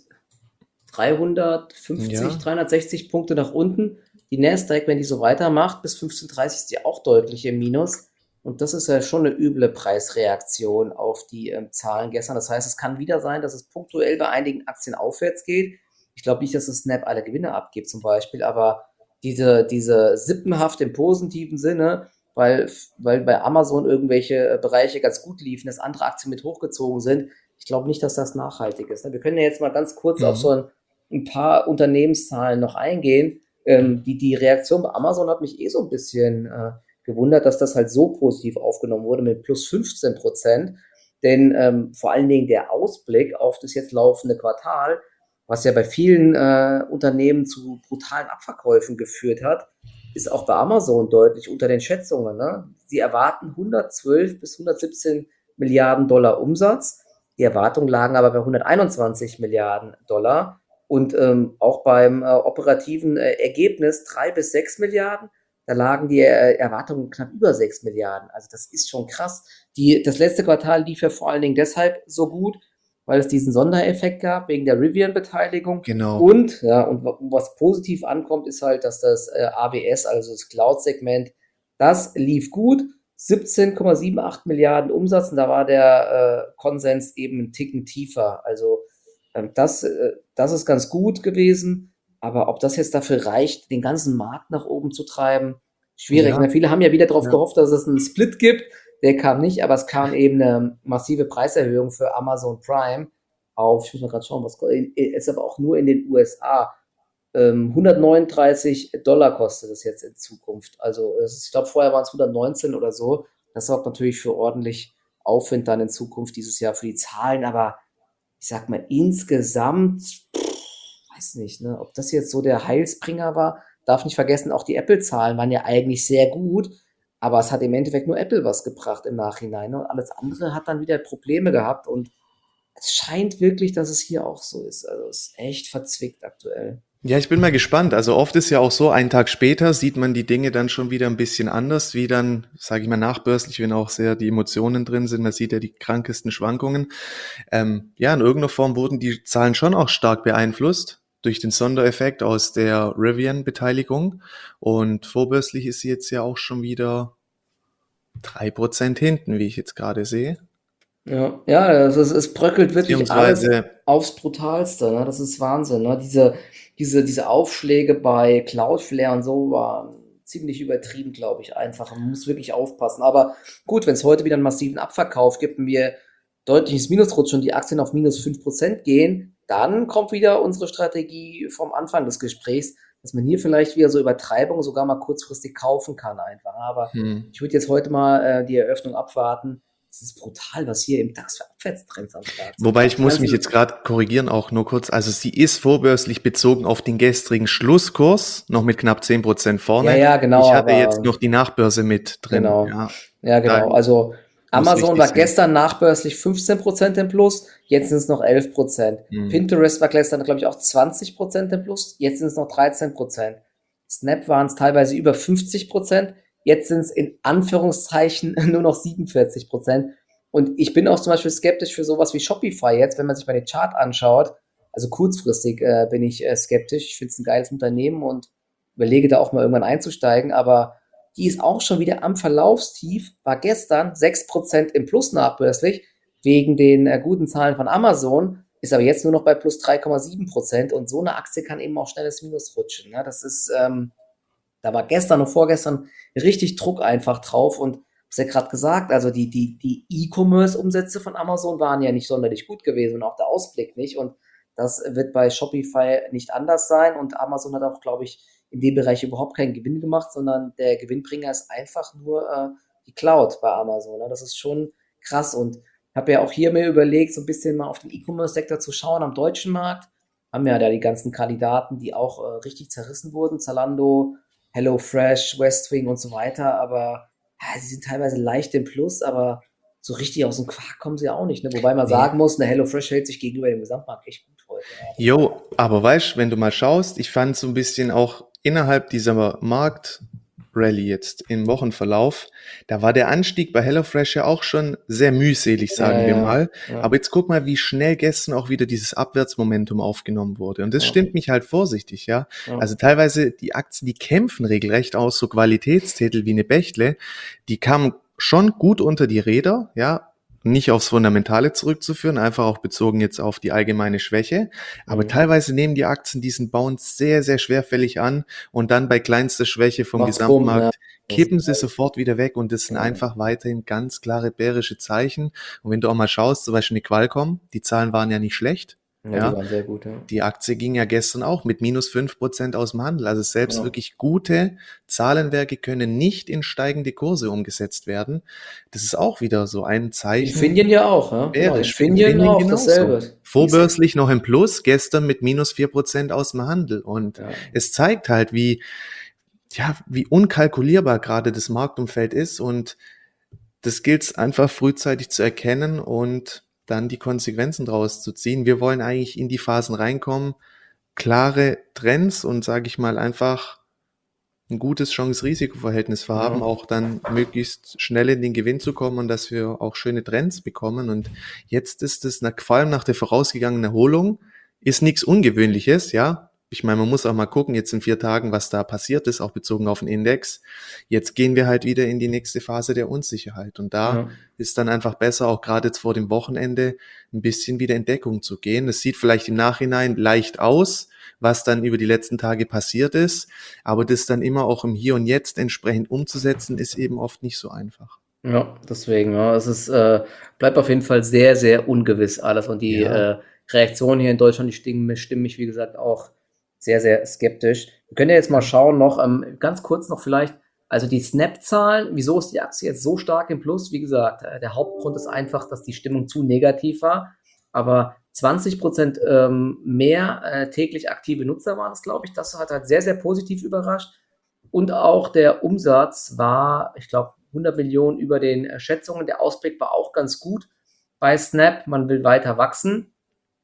dreihundertfünfzig, ja, dreihundertsechzig Punkte nach unten. Die Nasdaq, wenn die so weitermacht, bis fünfzehn Uhr dreißig ist die auch deutlich im Minus. Und das ist ja schon eine üble Preisreaktion auf die ähm, Zahlen gestern. Das heißt, es kann wieder sein, dass es punktuell bei einigen Aktien aufwärts geht. Ich glaube nicht, dass es Snap alle Gewinne abgibt zum Beispiel, aber diese, diese sippenhaft im positiven Sinne, weil, weil bei Amazon irgendwelche äh, Bereiche ganz gut liefen, dass andere Aktien mit hochgezogen sind. Ich glaube nicht, dass das nachhaltig ist. Ne? Wir können ja jetzt mal ganz kurz auf so Mhm. ein, ein paar Unternehmenszahlen noch eingehen. Ähm, die, die Reaktion bei Amazon hat mich eh so ein bisschen äh, gewundert, dass das halt so positiv aufgenommen wurde mit plus fünfzehn Prozent. Denn ähm, vor allen Dingen der Ausblick auf das jetzt laufende Quartal, was ja bei vielen äh, Unternehmen zu brutalen Abverkäufen geführt hat, ist auch bei Amazon deutlich unter den Schätzungen. Ne? Sie erwarten hundertzwölf bis hundertsiebzehn Milliarden Dollar Umsatz. Die Erwartungen lagen aber bei hunderteinundzwanzig Milliarden Dollar und ähm, auch beim äh, operativen äh, Ergebnis drei bis sechs Milliarden. Da lagen die äh, Erwartungen knapp über sechs Milliarden. Also das ist schon krass. Die, das letzte Quartal lief ja vor allen Dingen deshalb so gut, weil es diesen Sondereffekt gab wegen der Rivian-Beteiligung. Genau. Und, ja, und was positiv ankommt, ist halt, dass das äh, A W S, also das Cloud-Segment, das lief gut. siebzehn Komma achtundsiebzig Milliarden Umsatz und da war der äh, Konsens eben einen Ticken tiefer. Also ähm, das, äh, das ist ganz gut gewesen. Aber ob das jetzt dafür reicht, den ganzen Markt nach oben zu treiben, schwierig. Ja, Ne? Viele haben ja wieder darauf ja. gehofft, dass es einen Split gibt. Der kam nicht, aber es kam eben eine massive Preiserhöhung für Amazon Prime auf, ich muss mal gerade schauen, was ist aber auch nur in den U S A. Ähm, hundertneununddreißig Dollar kostet es jetzt in Zukunft. Also es, ich glaube, vorher waren es hundertneunzehn oder so. Das sorgt natürlich für ordentlich Aufwind dann in Zukunft dieses Jahr für die Zahlen. Aber ich sag mal, insgesamt, pff, weiß nicht, ne, ob das jetzt so der Heilsbringer war. Darf nicht vergessen, auch die Apple-Zahlen waren ja eigentlich sehr gut. Aber es hat im Endeffekt nur Apple was gebracht im Nachhinein. Ne? Und alles andere hat dann wieder Probleme gehabt. Und es scheint wirklich, dass es hier auch so ist. Also es ist echt verzwickt aktuell. Ja, ich bin mal gespannt. Also oft ist ja auch so, einen Tag später sieht man die Dinge dann schon wieder ein bisschen anders, wie dann, sage ich mal, nachbörslich, wenn auch sehr die Emotionen drin sind. Man sieht ja die krankesten Schwankungen. Ähm, ja, in irgendeiner Form wurden die Zahlen schon auch stark beeinflusst durch den Sondereffekt aus der Rivian-Beteiligung. Und vorbörslich ist sie jetzt ja auch schon wieder drei Prozent hinten, wie ich jetzt gerade sehe. Ja, ja, also es, es bröckelt wirklich alles Beziehungsweise, aufs Brutalste, ne? Das ist Wahnsinn, ne? Diese, diese, diese Aufschläge bei Cloudflare und so waren ziemlich übertrieben, glaube ich, einfach. Man muss wirklich aufpassen. Aber gut, wenn es heute wieder einen massiven Abverkauf gibt und wir deutlich ins Minus rutschen und die Aktien auf minus fünf Prozent gehen, dann kommt wieder unsere Strategie vom Anfang des Gesprächs, dass man hier vielleicht wieder so Übertreibungen sogar mal kurzfristig kaufen kann einfach. Aber hm. ich würde jetzt heute mal äh, die Eröffnung abwarten. Es ist brutal, was hier im DAX für Abwärtstrends am Start sind. Wobei ich Die muss mich ganzen, jetzt gerade korrigieren, auch nur kurz. Also sie ist vorbörslich bezogen auf den gestrigen Schlusskurs, noch mit knapp zehn Prozent ja, vorne. ja, genau, Ich hatte jetzt aber noch die Nachbörse mit drin. genau. Ja, Ja, da genau. Also muss Amazon richtig war sein. gestern nachbörslich fünfzehn Prozent im Plus, jetzt sind es noch elf Prozent. Hm. Pinterest war gestern, glaube ich, auch zwanzig Prozent im Plus, jetzt sind es noch dreizehn Prozent. Snap waren es teilweise über fünfzig Prozent, jetzt sind es in Anführungszeichen nur noch siebenundvierzig Prozent. Und ich bin auch zum Beispiel skeptisch für sowas wie Shopify jetzt, wenn man sich mal den Chart anschaut. Also kurzfristig äh, bin ich äh, skeptisch. Ich finde es ein geiles Unternehmen und überlege da auch mal irgendwann einzusteigen, aber die ist auch schon wieder am Verlaufstief, war gestern sechs Prozent im Plus nachbörslich, wegen den äh, guten Zahlen von Amazon, ist aber jetzt nur noch bei plus drei Komma sieben Prozent und so eine Aktie kann eben auch schnell ins Minus rutschen. Ne? Das ist, ähm, da war gestern und vorgestern richtig Druck einfach drauf und hast ja gerade gesagt, also die, die, die E-Commerce-Umsätze von Amazon waren ja nicht sonderlich gut gewesen und auch der Ausblick nicht und das wird bei Shopify nicht anders sein und Amazon hat auch, glaube ich, in dem Bereich überhaupt keinen Gewinn gemacht, sondern der Gewinnbringer ist einfach nur äh, die Cloud bei Amazon. Ne? Das ist schon krass und ich habe ja auch hier mir überlegt, so ein bisschen mal auf den E-Commerce-Sektor zu schauen am deutschen Markt. Haben ja da die ganzen Kandidaten, die auch äh, richtig zerrissen wurden, Zalando, HelloFresh, Westwing und so weiter, aber ja, sie sind teilweise leicht im Plus, aber so richtig aus dem Quark kommen sie auch nicht. Ne? Wobei man Nee. sagen muss, eine HelloFresh hält sich gegenüber dem Gesamtmarkt echt gut heute. Ja. Jo, aber weißt, wenn du mal schaust, ich fand so ein bisschen auch innerhalb dieser Marktrallye jetzt im Wochenverlauf, da war der Anstieg bei HelloFresh ja auch schon sehr mühselig, sagen Ja, wir ja, mal. ja, Aber jetzt guck mal, wie schnell gestern auch wieder dieses Abwärtsmomentum aufgenommen wurde. Und das ja, stimmt mich halt vorsichtig, ja. ja. Also teilweise die Aktien, die kämpfen regelrecht aus, so Qualitätstitel wie eine Bechtle, die kamen schon gut unter die Räder, ja, nicht aufs Fundamentale zurückzuführen, einfach auch bezogen jetzt auf die allgemeine Schwäche. Aber Mhm. teilweise nehmen die Aktien diesen Bounce sehr, sehr schwerfällig an und dann bei kleinster Schwäche vom Macht's bumm, ja. Gesamtmarkt Das, kippen sie sofort wieder weg und das sind ja. einfach weiterhin ganz klare bärische Zeichen. Und wenn du auch mal schaust, zum Beispiel eine Qualcomm, die Zahlen waren ja nicht schlecht, Ja, die ja, waren sehr gut, ja. die Aktie ging ja gestern auch mit minus fünf Prozent aus dem Handel. Also selbst Ja. wirklich gute Zahlenwerke können nicht in steigende Kurse umgesetzt werden. Das ist auch wieder so ein Zeichen, Infineon ja auch, ja, genau. bärisch. Infineon Infineon auch genauso. dasselbe. Die ist, Vorbörslich noch im Plus, gestern mit minus vier Prozent aus dem Handel. Und ja, es zeigt halt, wie, ja, wie unkalkulierbar gerade das Marktumfeld ist. Und das gilt es einfach frühzeitig zu erkennen und dann die Konsequenzen draus zu ziehen. Wir wollen eigentlich in die Phasen reinkommen, klare Trends und sage ich mal einfach ein gutes Chance-Risiko-Verhältnis haben, ja, auch dann möglichst schnell in den Gewinn zu kommen und dass wir auch schöne Trends bekommen. Und jetzt ist es, nach, vor allem nach der vorausgegangenen Erholung, ist nichts Ungewöhnliches, ja. Ich meine, man muss auch mal gucken, jetzt in vier Tagen, was da passiert ist, auch bezogen auf den Index. Jetzt gehen wir halt wieder in die nächste Phase der Unsicherheit. Und da ja. ist dann einfach besser, auch gerade jetzt vor dem Wochenende, ein bisschen wieder in Deckung zu gehen. Es sieht vielleicht im Nachhinein leicht aus, was dann über die letzten Tage passiert ist. Aber das dann immer auch im Hier und Jetzt entsprechend umzusetzen, ist eben oft nicht so einfach. Ja, deswegen, ja, es ist, äh, bleibt auf jeden Fall sehr, sehr ungewiss alles. Und die Ja, äh, Reaktionen hier in Deutschland, die stimmen, stimmen mich, wie gesagt, auch sehr, sehr skeptisch. Wir können ja jetzt mal schauen, noch ähm, ganz kurz noch vielleicht, also die Snap-Zahlen, wieso ist die Aktie jetzt so stark im Plus? Wie gesagt, äh, der Hauptgrund ist einfach, dass die Stimmung zu negativ war. Aber zwanzig Prozent ähm, mehr äh, täglich aktive Nutzer waren es, glaube ich. Das hat halt sehr, sehr positiv überrascht. Und auch der Umsatz war, ich glaube, hundert Millionen über den äh, Schätzungen. Der Ausblick war auch ganz gut bei Snap. Man will weiter wachsen.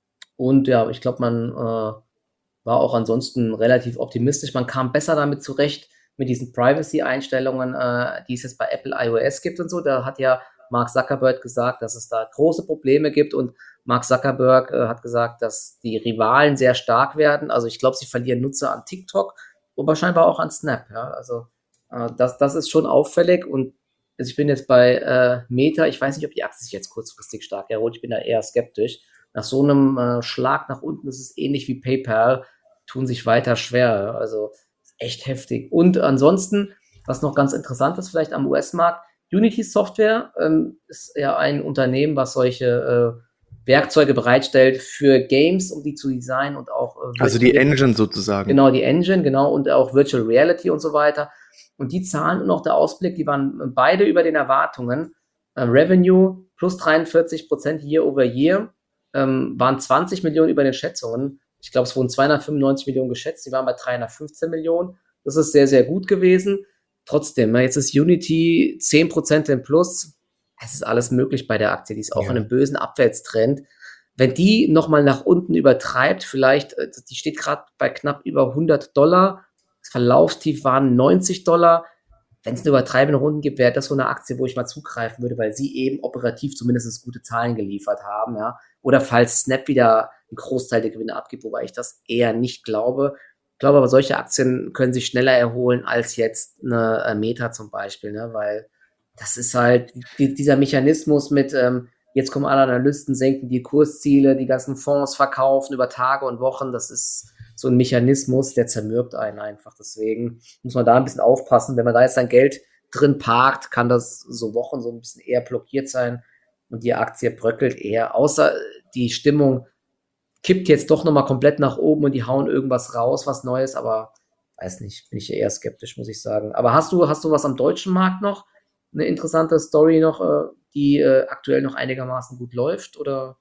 Und ja, ich glaube, man äh, war auch ansonsten relativ optimistisch. Man kam besser damit zurecht mit diesen Privacy-Einstellungen, äh, die es jetzt bei Apple iOS gibt und so. Da hat ja Mark Zuckerberg gesagt, dass es da große Probleme gibt. Und Mark Zuckerberg äh, hat gesagt, dass die Rivalen sehr stark werden. Also ich glaube, sie verlieren Nutzer an TikTok, aber scheinbar auch an Snap. Ja? Also äh, das, das ist schon auffällig. Und also ich bin jetzt bei äh, Meta. Ich weiß nicht, ob die Aktie sich jetzt kurzfristig stark erholt. Ich bin da eher skeptisch. Nach so einem äh, Schlag nach unten ist es ähnlich wie PayPal, tun sich weiter schwer. Also echt heftig. Und ansonsten, was noch ganz interessant ist, vielleicht am U S-Markt, Unity Software ähm, ist ja ein Unternehmen, was solche äh, Werkzeuge bereitstellt für Games, um die zu designen und auch äh, also die Virtual, Engine sozusagen. genau die Engine, genau, und auch Virtual Reality und so weiter. Und die Zahlen und auch der Ausblick, die waren beide über den Erwartungen. Äh, Revenue plus dreiundvierzig Prozent year over year, ähm, waren zwanzig Millionen über den Schätzungen. Ich glaube, es wurden zweihundertfünfundneunzig Millionen geschätzt, die waren bei dreihundertfünfzehn Millionen. Das ist sehr, sehr gut gewesen. Trotzdem, jetzt ist Unity zehn Prozent im Plus. Es ist alles möglich bei der Aktie. Die ist auch Ja. in einem bösen Abwärtstrend. Wenn die nochmal nach unten übertreibt, vielleicht, die steht gerade bei knapp über hundert Dollar. Das Verlaufstief waren neunzig Dollar. Wenn es eine übertreibende Runden gibt, wäre das so eine Aktie, wo ich mal zugreifen würde, weil sie eben operativ zumindest gute Zahlen geliefert haben, ja. Oder falls Snap wieder einen Großteil der Gewinne abgibt, wobei ich das eher nicht glaube. Ich glaube aber, solche Aktien können sich schneller erholen als jetzt eine Meta zum Beispiel, ne? Weil das ist halt die, dieser Mechanismus mit, ähm, jetzt kommen alle Analysten, senken die Kursziele, die ganzen Fonds verkaufen über Tage und Wochen. Das ist so ein Mechanismus, der zermürbt einen einfach. Deswegen muss man da ein bisschen aufpassen. Wenn man da jetzt sein Geld drin parkt, kann das so Wochen so ein bisschen eher blockiert sein und die Aktie bröckelt eher. Außer die Stimmung kippt jetzt doch nochmal komplett nach oben und die hauen irgendwas raus, was Neues, aber weiß nicht, bin ich eher skeptisch, muss ich sagen. Aber hast du, hast du was am deutschen Markt noch? Eine interessante Story noch, äh, die äh, aktuell noch einigermaßen gut läuft? Oder?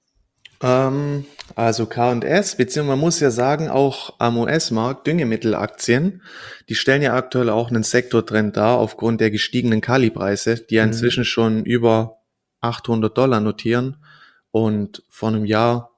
Ähm, also K und S, beziehungsweise man muss ja sagen, auch am U S-Markt, Düngemittelaktien, die stellen ja aktuell auch einen Sektortrend dar aufgrund der gestiegenen Kalipreise, die ja Mhm. inzwischen schon über achthundert Dollar notieren. Und vor einem Jahr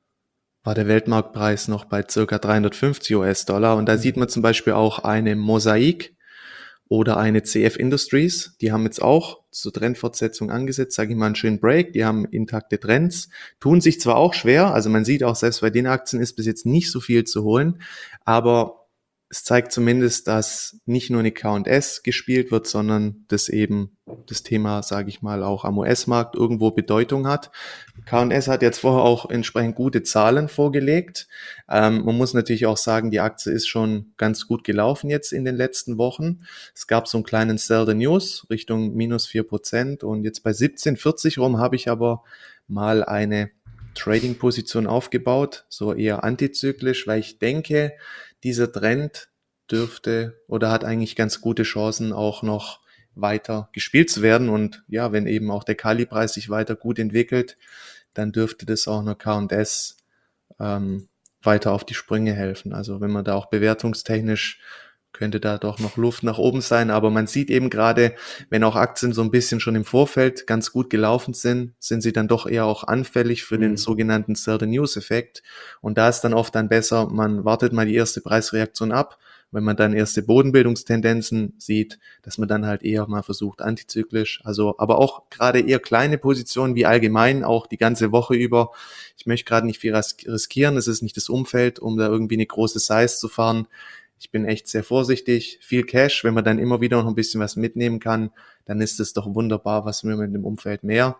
war der Weltmarktpreis noch bei circa dreihundertfünfzig U S-Dollar. Und da sieht man zum Beispiel auch eine Mosaik oder eine C F Industries. Die haben jetzt auch zur Trendfortsetzung angesetzt, sage ich mal, einen schönen Break. Die haben intakte Trends, tun sich zwar auch schwer, also man sieht auch, selbst bei den Aktien ist bis jetzt nicht so viel zu holen, aber es zeigt zumindest, dass nicht nur eine K und S gespielt wird, sondern dass eben das Thema, sage ich mal, auch am U S-Markt irgendwo Bedeutung hat. K und S hat jetzt vorher auch entsprechend gute Zahlen vorgelegt. Ähm, man muss natürlich auch sagen, die Aktie ist schon ganz gut gelaufen jetzt in den letzten Wochen. Es gab so einen kleinen Sell the News Richtung minus vier Prozent und jetzt bei siebzehn vierzig rum habe ich aber mal eine Trading-Position aufgebaut, so eher antizyklisch, weil ich denke, dieser Trend dürfte oder hat eigentlich ganz gute Chancen, auch noch weiter gespielt zu werden. Und ja, wenn eben auch der Kali-Preis sich weiter gut entwickelt, dann dürfte das auch einer K und S ähm, weiter auf die Sprünge helfen. Also wenn man da auch bewertungstechnisch könnte da doch noch Luft nach oben sein, aber man sieht eben gerade, wenn auch Aktien so ein bisschen schon im Vorfeld ganz gut gelaufen sind, sind sie dann doch eher auch anfällig für den Mhm. sogenannten Sell the News Effekt. Und da ist dann oft dann besser, man wartet mal die erste Preisreaktion ab. Wenn man dann erste Bodenbildungstendenzen sieht, dass man dann halt eher mal versucht, antizyklisch, also aber auch gerade eher kleine Positionen wie allgemein, auch die ganze Woche über. Ich möchte gerade nicht viel riskieren, es ist nicht das Umfeld, um da irgendwie eine große Size zu fahren. Ich bin echt sehr vorsichtig, viel Cash, wenn man dann immer wieder noch ein bisschen was mitnehmen kann, dann ist es doch wunderbar, was wir mit dem Umfeld mehr.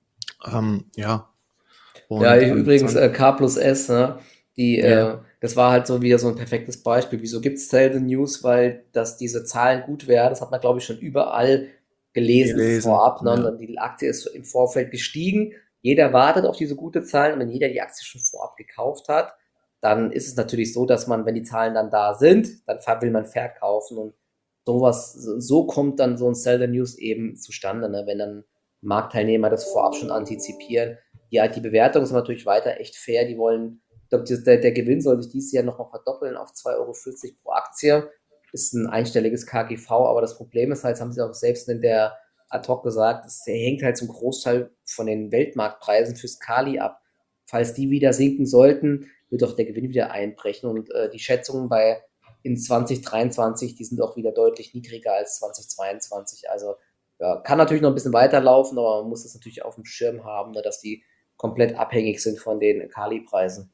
Ähm, ja, Ja, und übrigens ansonsten, äh, K plus S, ne? Die, ja, äh, das war halt so wieder so ein perfektes Beispiel. Wieso gibt's Sell the News? Weil dass diese Zahlen gut werden, das hat man, glaube ich, schon überall gelesen gelesen, vorab. Ne? Und ja. dann die Aktie ist im Vorfeld gestiegen. Jeder wartet auf diese gute Zahlen und wenn jeder die Aktie schon vorab gekauft hat, dann ist es natürlich so, dass man, wenn die Zahlen dann da sind, dann will man verkaufen und sowas, so kommt dann so ein Sell the News eben zustande, ne? Wenn dann Marktteilnehmer das vorab schon antizipieren. Ja, die Bewertungen sind natürlich weiter echt fair. Die wollen, ich glaube, der, der Gewinn soll sich dieses Jahr nochmal verdoppeln auf zwei Euro vierzig pro Aktie. Ist ein einstelliges K G V, aber das Problem ist halt, das haben sie auch selbst in der Ad hoc gesagt, es hängt halt zum Großteil von den Weltmarktpreisen fürs Kali ab. Falls die wieder sinken sollten, wird auch der Gewinn wieder einbrechen und äh, die Schätzungen bei in zwanzig dreiundzwanzig, die sind auch wieder deutlich niedriger als zwanzig zweiundzwanzig. Also ja, kann natürlich noch ein bisschen weiterlaufen, aber man muss das natürlich auf dem Schirm haben, ne, dass die komplett abhängig sind von den Kali-Preisen.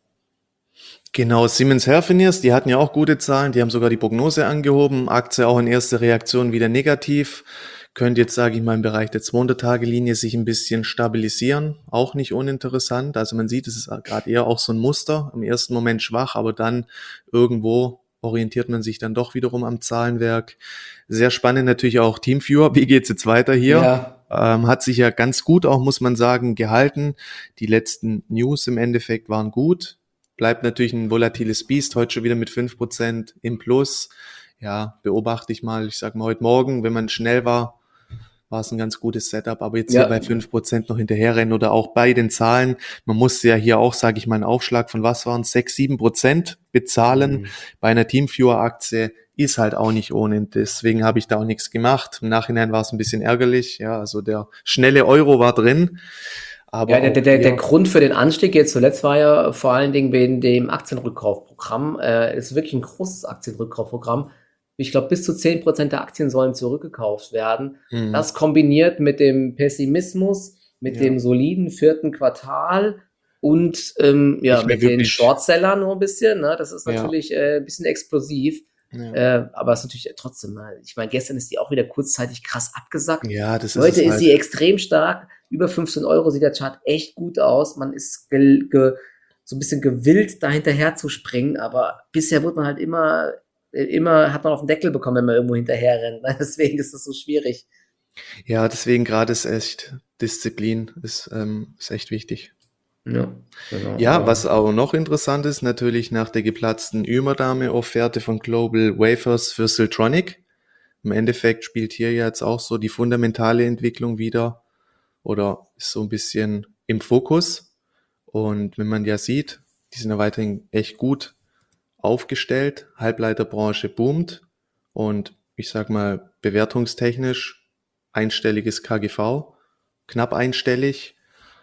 Genau, Siemens Healthineers, die hatten ja auch gute Zahlen, die haben sogar die Prognose angehoben, Aktie auch in erster Reaktion wieder negativ, könnte jetzt, sage ich mal, im Bereich der zweihundert-Tage-Linie sich ein bisschen stabilisieren, auch nicht uninteressant, also man sieht, es ist gerade eher auch so ein Muster, im ersten Moment schwach, aber dann irgendwo orientiert man sich dann doch wiederum am Zahlenwerk. Sehr spannend natürlich auch Teamviewer, wie geht's jetzt weiter hier? Ja, Ähm, hat sich ja ganz gut auch, muss man sagen, gehalten. Die letzten News im Endeffekt waren gut. Bleibt natürlich ein volatiles Biest, heute schon wieder mit fünf Prozent im Plus. Ja, beobachte ich mal, ich sag mal heute Morgen, wenn man schnell war, war es ein ganz gutes Setup, aber jetzt hier ja. bei fünf Prozent noch hinterherrennen oder auch bei den Zahlen, man muss ja hier auch, sage ich mal, einen Aufschlag von was waren es, sechs, sieben Prozent bezahlen. Mhm. Bei einer Teamviewer-Aktie ist halt auch nicht ohne, deswegen habe ich da auch nichts gemacht. Im Nachhinein war es ein bisschen ärgerlich, ja, also der schnelle Euro war drin, Ja, aber der, auch der, der hier, Grund für den Anstieg jetzt zuletzt war ja vor allen Dingen wegen dem Aktienrückkaufprogramm. Äh, ist wirklich ein großes Aktienrückkaufprogramm. Ich glaube, bis zu zehn Prozent der Aktien sollen zurückgekauft werden. hm, Das kombiniert mit dem Pessimismus, mit ja, dem soliden vierten Quartal und ähm, ja, nicht mehr mit den wirklich, Shortsellern nur ein bisschen. Ne? Das ist ja, natürlich äh, ein bisschen explosiv. ja. Äh, aber es ist natürlich trotzdem, äh, ich meine, gestern ist die auch wieder kurzzeitig krass abgesackt. Ja, das ist Heute es ist halt. sie extrem stark. Über fünfzehn Euro sieht der Chart echt gut aus. Man ist ge ge so ein bisschen gewillt, da hinterher zu springen, aber bisher wird man halt immer, äh, immer hat man auf den Deckel bekommen, wenn man irgendwo hinterher rennt. Deswegen ist das so schwierig. Ja, deswegen gerade ist echt Disziplin ist, ähm, ist echt wichtig. Ja, genau. Ja, Aber was auch noch interessant ist, natürlich nach der geplatzten Übernahmeofferte von Global Wafers für Siltronic. Im Endeffekt spielt hier jetzt auch so die fundamentale Entwicklung wieder oder ist so ein bisschen im Fokus. Und wenn man ja sieht, die sind ja weiterhin echt gut aufgestellt. Halbleiterbranche boomt und ich sag mal bewertungstechnisch einstelliges K G V, knapp einstellig.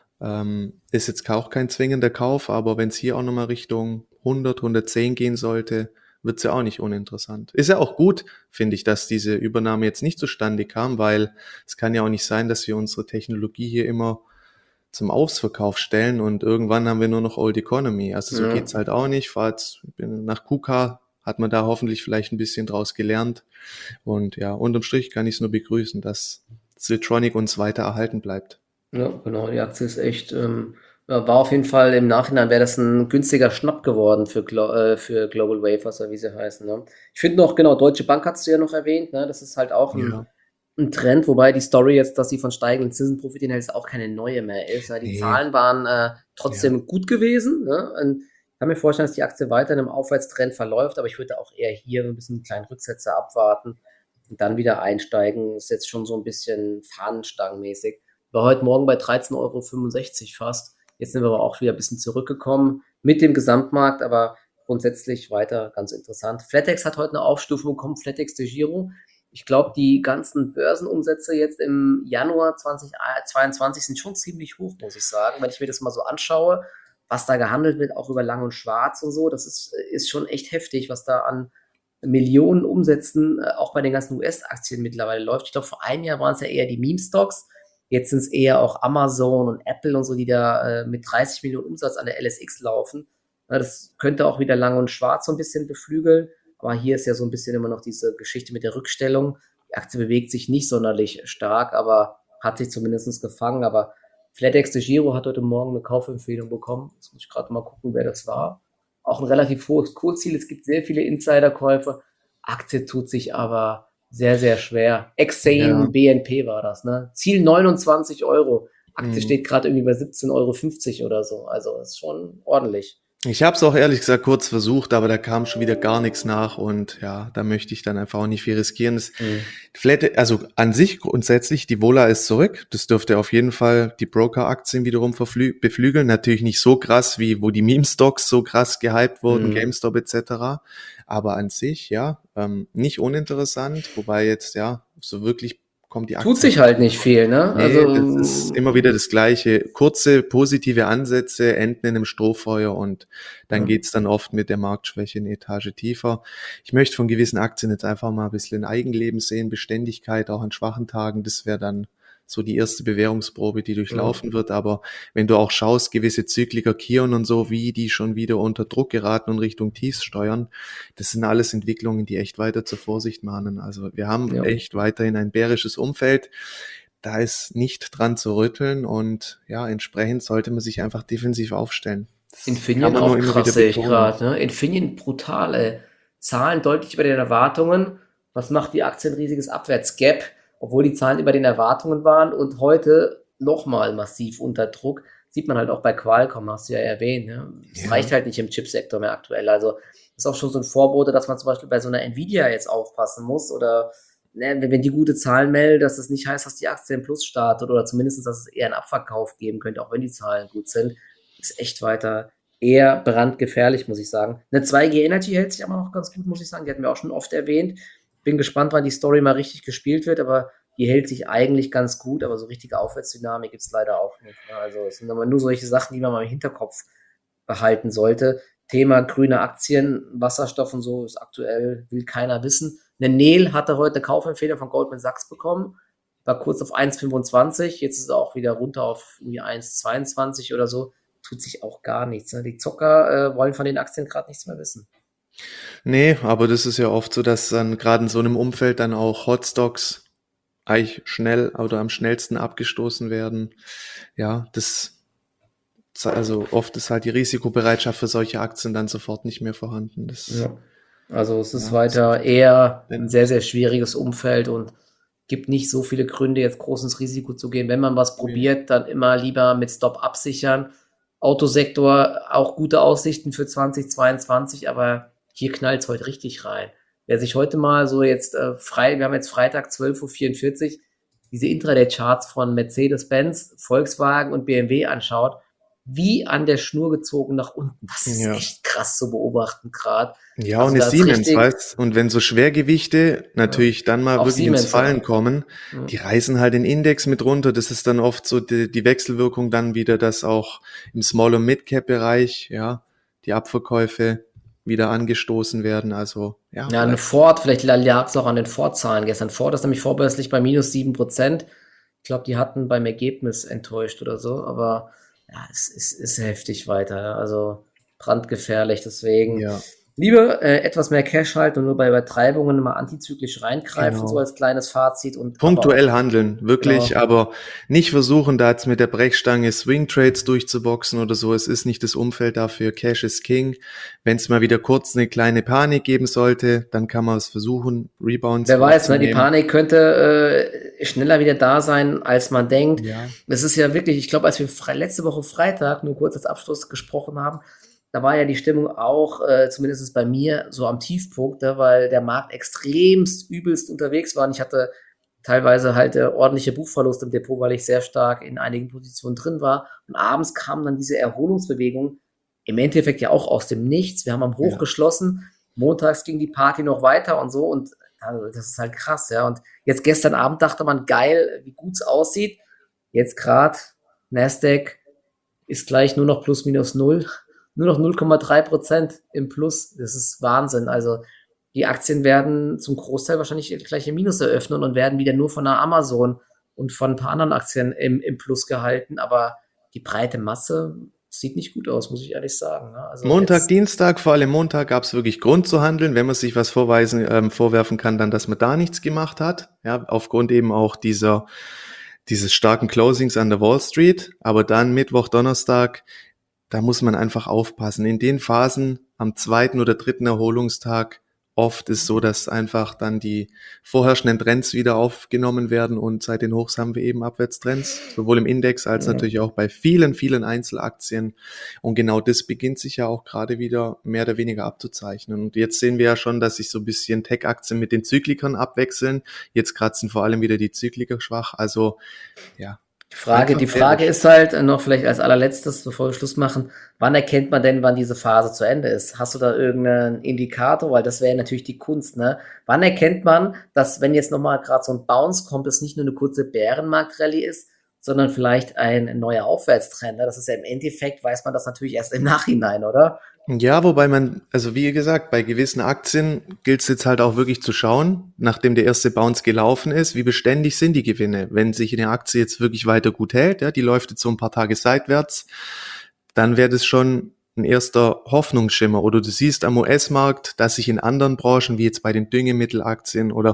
Ähm, ist jetzt auch kein zwingender Kauf, aber wenn es hier auch nochmal Richtung hundert, hundertzehn gehen sollte, wird es ja auch nicht uninteressant. Ist ja auch gut, finde ich, dass diese Übernahme jetzt nicht zustande kam, weil es kann ja auch nicht sein, dass wir unsere Technologie hier immer zum Ausverkauf stellen und irgendwann haben wir nur noch Old Economy. Also so ja, geht's halt auch nicht. Fahr jetzt bin nach K U K A hat man da hoffentlich vielleicht ein bisschen draus gelernt. Und ja, unterm Strich kann ich es nur begrüßen, dass Siltronic uns weiter erhalten bleibt. Ja, genau, die Aktie ist echt, ähm, ja, war auf jeden Fall im Nachhinein wäre das ein günstiger Schnapp geworden für, Glo äh, für Global Wafers, oder wie sie heißen. Ne? Ich finde noch, genau, Deutsche Bank hast du ja noch erwähnt, ne? Das ist halt auch ein, Ja, ein Trend, wobei die Story jetzt, dass sie von steigenden Zinsen profitieren, jetzt auch keine neue mehr ist. Ne? Die nee, Zahlen waren äh, ja, trotzdem gut gewesen. Ne? Und ich kann mir vorstellen, dass die Aktie weiter in einem Aufwärtstrend verläuft, aber ich würde auch eher hier ein bisschen einen kleinen Rücksetzer abwarten und dann wieder einsteigen. Ist jetzt schon so ein bisschen fahnenstangenmäßig. War heute Morgen bei dreizehn Euro fünfundsechzig fast. Jetzt sind wir aber auch wieder ein bisschen zurückgekommen mit dem Gesamtmarkt, aber grundsätzlich weiter ganz interessant. Flatex hat heute eine Aufstufung bekommen, Flatex de Giro. Ich glaube, die ganzen Börsenumsätze jetzt im Januar zweitausendzweiundzwanzig sind schon ziemlich hoch, muss ich sagen. Wenn ich mir das mal so anschaue, was da gehandelt wird, auch über Lang und Schwarz und so, das ist, ist schon echt heftig, was da an Millionen Umsätzen äh, auch bei den ganzen U S-Aktien mittlerweile läuft. Ich glaube, vor einem Jahr waren es ja eher die Meme-Stocks. Jetzt sind es eher auch Amazon und Apple und so, die da äh, mit dreißig Millionen Umsatz an der L S X laufen. Ja, das könnte auch wieder Lang und Schwarz so ein bisschen beflügeln. Aber hier ist ja so ein bisschen immer noch diese Geschichte mit der Rückstellung. Die Aktie bewegt sich nicht sonderlich stark, aber hat sich zumindest gefangen. Aber FlatEx de Giro hat heute Morgen eine Kaufempfehlung bekommen. Jetzt muss ich gerade mal gucken, wer das war. Auch ein relativ hohes Kursziel. Es gibt sehr viele Insiderkäufe. Aktie tut sich aber sehr, sehr schwer. Exane ja. B N P war das, ne? Ziel neunundzwanzig Euro. Aktie Mhm. steht gerade irgendwie bei siebzehn Euro fünfzig oder so. Also ist schon ordentlich. Ich habe es auch ehrlich gesagt kurz versucht, aber da kam schon wieder gar nichts nach und ja, da möchte ich dann einfach auch nicht viel riskieren. Das Mhm. Flat, also an sich grundsätzlich, die Vola ist zurück. Das dürfte auf jeden Fall die Broker-Aktien wiederum verflü- beflügeln. Natürlich nicht so krass, wie wo die Meme-Stocks so krass gehypt wurden, Mhm. GameStop et cetera. Aber an sich, ja, ähm, nicht uninteressant. Wobei jetzt, ja, so wirklich kommt die Tut Aktie sich nicht halt voran. nicht viel, ne? Nee, das ist Also, immer wieder das Gleiche. Kurze, positive Ansätze enden in einem Strohfeuer und dann ja. geht's dann oft mit der Marktschwäche eine Etage tiefer. Ich möchte von gewissen Aktien jetzt einfach mal ein bisschen Eigenleben sehen, Beständigkeit auch an schwachen Tagen. Das wäre dann so die erste Bewährungsprobe, die Ja. durchlaufen wird. Aber wenn du auch schaust, gewisse Zykliker, Kion und so, wie die schon wieder unter Druck geraten und Richtung Tiefs steuern, das sind alles Entwicklungen, die echt weiter zur Vorsicht mahnen. Also wir haben Ja. echt weiterhin ein bärisches Umfeld. Da ist nicht dran zu rütteln und ja, entsprechend sollte man sich einfach defensiv aufstellen. Das kann Infineon man nur auch immer wieder krass, sehe ich betonen. gerade. Ne? Infineon brutal, ey. Zahlen deutlich über den Erwartungen. Was macht die Aktie? Ein riesiges Abwärtsgap, obwohl die Zahlen über den Erwartungen waren und heute nochmal massiv unter Druck. Sieht man halt auch bei Qualcomm, hast du ja erwähnt. Ne? Es Ja, reicht halt nicht im Chipsektor mehr aktuell. Also ist auch schon so ein Vorbote, dass man zum Beispiel bei so einer Nvidia jetzt aufpassen muss oder ne, wenn wenn die gute Zahlen melden, dass das nicht heißt, dass die Aktie im Plus startet oder zumindest, dass es eher einen Abverkauf geben könnte, auch wenn die Zahlen gut sind. Ist echt weiter eher brandgefährlich, muss ich sagen. Eine zwei G Energy hält sich aber noch ganz gut, muss ich sagen. Die hatten wir auch schon oft erwähnt. Bin gespannt, wann die Story mal richtig gespielt wird, aber die hält sich eigentlich ganz gut, aber so richtige Aufwärtsdynamik gibt es leider auch nicht. Ne? Also es sind aber nur solche Sachen, die man mal im Hinterkopf behalten sollte. Thema grüne Aktien, Wasserstoff und so ist aktuell, will keiner wissen. Eine Nel hatte heute eine Kaufempfehlung von Goldman Sachs bekommen, war kurz auf eins Komma fünfundzwanzig, jetzt ist es auch wieder runter auf irgendwie eins Komma zweiundzwanzig oder so. Tut sich auch gar nichts. Ne? Die Zocker äh, wollen von den Aktien gerade nichts mehr wissen. nee, aber das ist ja oft so, dass dann gerade in so einem Umfeld dann auch Hotstocks eigentlich schnell oder am schnellsten abgestoßen werden. Ja, das, also oft ist halt die Risikobereitschaft für solche Aktien dann sofort nicht mehr vorhanden. Das, Ja. Also es ist ja, ist weiter oft, eher ein denn, sehr, sehr schwieriges Umfeld und gibt nicht so viele Gründe, jetzt groß ins Risiko zu gehen. Wenn man was nee. probiert, dann immer lieber mit Stop absichern. Autosektor auch gute Aussichten für zwanzig zweiundzwanzig, aber hier knallt es heute richtig rein. Wer sich heute mal so jetzt äh, frei, wir haben jetzt Freitag zwölf Uhr vierundvierzig, diese Intraday-Charts von Mercedes-Benz, Volkswagen und B M W anschaut, wie an der Schnur gezogen nach unten. Das ist Ja. echt krass zu beobachten gerade. Ja, und Also eine da ist Siemens, richtig, weißt, und wenn so Schwergewichte ja, natürlich dann mal auch wirklich ins Siemens, Fallen ja. kommen, Ja. die reißen halt den Index mit runter. Das ist dann oft so die, die Wechselwirkung dann wieder, dass auch im Small- und Mid-Cap-Bereich, ja, die Abverkäufe wieder angestoßen werden. Also, ja, Ja, eine vielleicht. Ford, vielleicht lag es auch an den Ford-Zahlen gestern. Ford ist nämlich vorbörslich bei minus sieben Prozent. Ich glaube, die hatten beim Ergebnis enttäuscht oder so, aber ja, es ist, ist heftig weiter. Ja. Also brandgefährlich, deswegen Ja. Lieber äh, etwas mehr Cash halten und nur bei Übertreibungen mal antizyklisch reingreifen, so Genau. als kleines Fazit und aber Punktuell handeln, wirklich, genau. aber nicht versuchen, da jetzt mit der Brechstange Swing Trades durchzuboxen oder so. Es ist nicht das Umfeld dafür. Cash is King. Wenn es mal wieder kurz eine kleine Panik geben sollte, dann kann man es versuchen, Rebounds Wer weiß, ne, die vorzunehmen. Panik könnte äh, schneller wieder da sein, als man denkt. Ja. Es ist ja wirklich, ich glaube, als wir fre letzte Woche Freitag nur kurz als Abschluss gesprochen haben, da war ja die Stimmung auch, äh, zumindest bei mir, so am Tiefpunkt, ne, weil der Markt extremst übelst unterwegs war. Und ich hatte teilweise halt äh, ordentliche Buchverlust im Depot, weil ich sehr stark in einigen Positionen drin war. Und abends kam dann diese Erholungsbewegung im Endeffekt ja auch aus dem Nichts. Wir haben am Hoch Ja. geschlossen. Montags ging die Party noch weiter und so. Und also, das ist halt krass, ja. Und jetzt gestern Abend dachte man, geil, wie gut es aussieht. Jetzt gerade Nasdaq ist gleich nur noch plus minus null. Nur noch null Komma drei Prozent im Plus. Das ist Wahnsinn. Also die Aktien werden zum Großteil wahrscheinlich gleich im Minus eröffnen und werden wieder nur von der Amazon und von ein paar anderen Aktien im, im Plus gehalten. Aber die breite Masse sieht nicht gut aus, muss ich ehrlich sagen. Ne? Also Montag, jetzt, Dienstag, vor allem Montag gab es wirklich Grund zu handeln. Wenn man sich was vorweisen, ähm, vorwerfen kann, dann, dass man da nichts gemacht hat. Ja, aufgrund eben auch dieser, dieses starken Closings an der Wall Street. Aber dann Mittwoch, Donnerstag, da muss man einfach aufpassen. In den Phasen am zweiten oder dritten Erholungstag oft ist so, dass einfach dann die vorherrschenden Trends wieder aufgenommen werden und seit den Hochs haben wir eben Abwärtstrends, sowohl im Index als ja. natürlich auch bei vielen, vielen Einzelaktien. Und genau das beginnt sich ja auch gerade wieder mehr oder weniger abzuzeichnen. Und jetzt sehen wir ja schon, dass sich so ein bisschen Tech-Aktien mit den Zyklikern abwechseln. Jetzt gerade sind vor allem wieder die Zykliker schwach. Also ja, Die Frage, einfach die Frage bearish. ist halt äh, noch vielleicht als allerletztes, bevor wir Schluss machen, wann erkennt man denn, wann diese Phase zu Ende ist? Hast du da irgendeinen Indikator? Weil das wäre natürlich die Kunst, ne? Wann erkennt man, dass wenn jetzt nochmal gerade so ein Bounce kommt, es nicht nur eine kurze Bärenmarkt-Rallye ist, sondern vielleicht ein neuer Aufwärtstrend, ne? Das ist ja im Endeffekt, weiß man das natürlich erst im Nachhinein, oder? Ja, wobei man, also wie gesagt, bei gewissen Aktien gilt es jetzt halt auch wirklich zu schauen, nachdem der erste Bounce gelaufen ist, wie beständig sind die Gewinne. Wenn sich eine Aktie jetzt wirklich weiter gut hält, ja, die läuft jetzt so ein paar Tage seitwärts, dann wäre das schon ein erster Hoffnungsschimmer. Oder du siehst am U S-Markt, dass sich in anderen Branchen, wie jetzt bei den Düngemittelaktien oder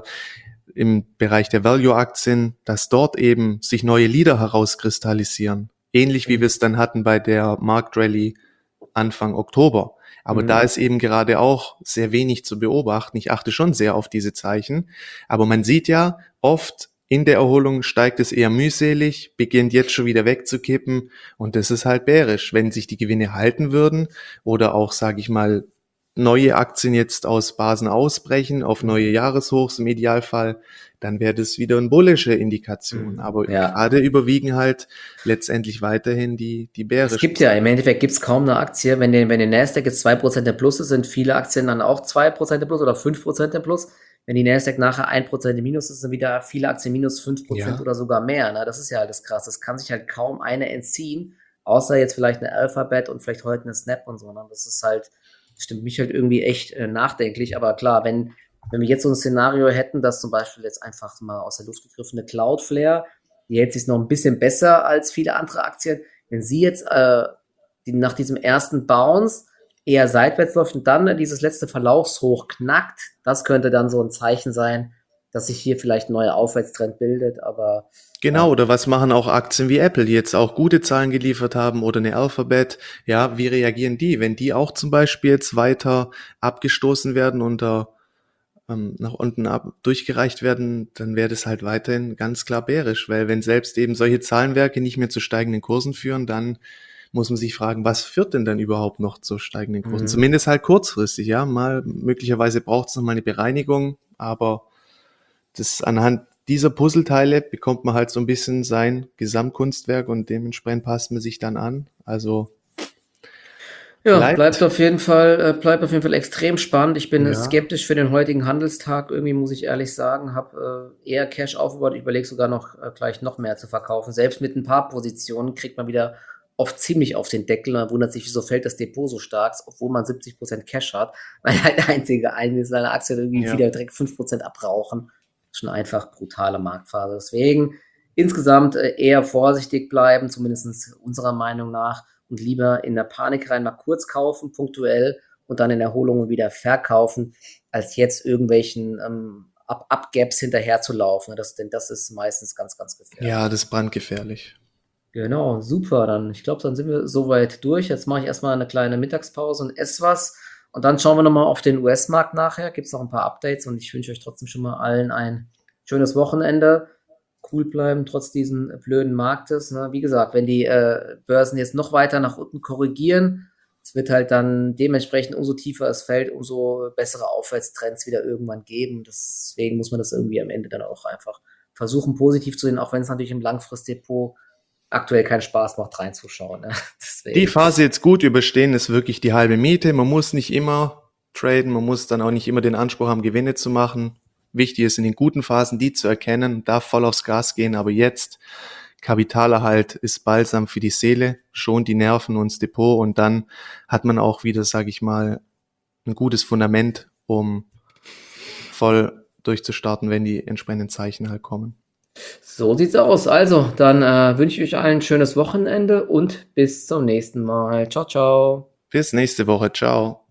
im Bereich der Value-Aktien, dass dort eben sich neue Leader herauskristallisieren. Ähnlich wie wir es dann hatten bei der Marktrallye Anfang Oktober. Aber da Mhm. ist eben gerade auch sehr wenig zu beobachten. Ich achte schon sehr auf diese Zeichen. Aber man sieht ja oft, in der Erholung steigt es eher mühselig, beginnt jetzt schon wieder wegzukippen. Und das ist halt bärisch. Wenn sich die Gewinne halten würden oder auch, sage ich mal, neue Aktien jetzt aus Basen ausbrechen, auf neue Jahreshochs im Idealfall, dann wäre das wieder eine bullische Indikation. Mhm. Aber Ja, gerade überwiegen halt letztendlich weiterhin die, die es bärischen gibt ja, im Seiten. Endeffekt gibt es kaum eine Aktie, wenn der, wenn der Nasdaq jetzt zwei Prozent im Plus ist, sind viele Aktien dann auch zwei Prozent im Plus oder fünf Prozent im Plus. Wenn die Nasdaq nachher ein Prozent im Minus ist, sind wieder viele Aktien minus fünf Prozent Ja, oder sogar mehr. Ne? Das ist ja halt das Krasse. Das kann sich halt kaum eine entziehen, außer jetzt vielleicht eine Alphabet und vielleicht heute eine Snap und so. Ne? Das ist halt, das stimmt mich halt irgendwie echt äh, nachdenklich. Aber klar, wenn, wenn wir jetzt so ein Szenario hätten, dass zum Beispiel jetzt einfach mal aus der Luft gegriffene Cloudflare, die hält sich noch ein bisschen besser als viele andere Aktien, wenn sie jetzt äh, die nach diesem ersten Bounce eher seitwärts läuft und dann dieses letzte Verlaufshoch knackt, das könnte dann so ein Zeichen sein, dass sich hier vielleicht ein neuer Aufwärtstrend bildet, aber genau. ja. Oder was machen auch Aktien wie Apple, die jetzt auch gute Zahlen geliefert haben oder eine Alphabet? Ja, wie reagieren die? Wenn die auch zum Beispiel jetzt weiter abgestoßen werden und da ähm, nach unten ab durchgereicht werden, dann wäre das halt weiterhin ganz klar bärisch, weil wenn selbst eben solche Zahlenwerke nicht mehr zu steigenden Kursen führen, dann muss man sich fragen, was führt denn dann überhaupt noch zu steigenden Kursen? Mhm. Zumindest halt kurzfristig, ja. Mal möglicherweise braucht es noch mal eine Bereinigung, aber das anhand dieser Puzzleteile bekommt man halt so ein bisschen sein Gesamtkunstwerk und dementsprechend passt man sich dann an. Also Ja, bleibt bleibt, auf jeden Fall, äh, bleibt auf jeden Fall extrem spannend. Ich bin äh, ja, skeptisch für den heutigen Handelstag, irgendwie muss ich ehrlich sagen, habe äh, eher Cash aufgebaut. Ich überlege sogar noch äh, gleich noch mehr zu verkaufen. Selbst mit ein paar Positionen kriegt man wieder oft ziemlich auf den Deckel. Man wundert sich, wieso fällt das Depot so stark, obwohl man siebzig Prozent Cash hat, weil halt einzige einzelne Aktien irgendwie ja. wieder direkt fünf Prozent abrauchen. Schon einfach brutale Marktphase. Deswegen insgesamt äh, eher vorsichtig bleiben, zumindest unserer Meinung nach und lieber in der Panik rein mal kurz kaufen, punktuell und dann in Erholungen wieder verkaufen, als jetzt irgendwelchen ähm, Up-Gaps hinterher zu laufen. Das, denn das ist meistens ganz, ganz gefährlich. Ja, das ist brandgefährlich. Genau, super. Dann, ich glaube, dann sind wir soweit durch. Jetzt mache ich erstmal eine kleine Mittagspause und esse was. Und dann schauen wir nochmal auf den U S-Markt nachher. Gibt es noch ein paar Updates und ich wünsche euch trotzdem schon mal allen ein schönes Wochenende. Cool bleiben, trotz diesen blöden Marktes. Ne? Wie gesagt, wenn die äh, Börsen jetzt noch weiter nach unten korrigieren, es wird halt dann dementsprechend, umso tiefer es fällt, umso bessere Aufwärtstrends wieder irgendwann geben. Deswegen muss man das irgendwie am Ende dann auch einfach versuchen, positiv zu sehen, auch wenn es natürlich im Langfristdepot aktuell keinen Spaß macht, reinzuschauen. Ne? Die Phase jetzt gut überstehen ist wirklich die halbe Miete. Man muss nicht immer traden, man muss dann auch nicht immer den Anspruch haben, Gewinne zu machen. Wichtig ist in den guten Phasen, die zu erkennen, darf voll aufs Gas gehen, aber jetzt Kapitalerhalt ist Balsam für die Seele, schont die Nerven und das Depot und dann hat man auch wieder, sage ich mal, ein gutes Fundament, um voll durchzustarten, wenn die entsprechenden Zeichen halt kommen. So sieht's aus. Also, dann äh, wünsche ich euch allen ein schönes Wochenende und bis zum nächsten Mal. Ciao, ciao. Bis nächste Woche. Ciao.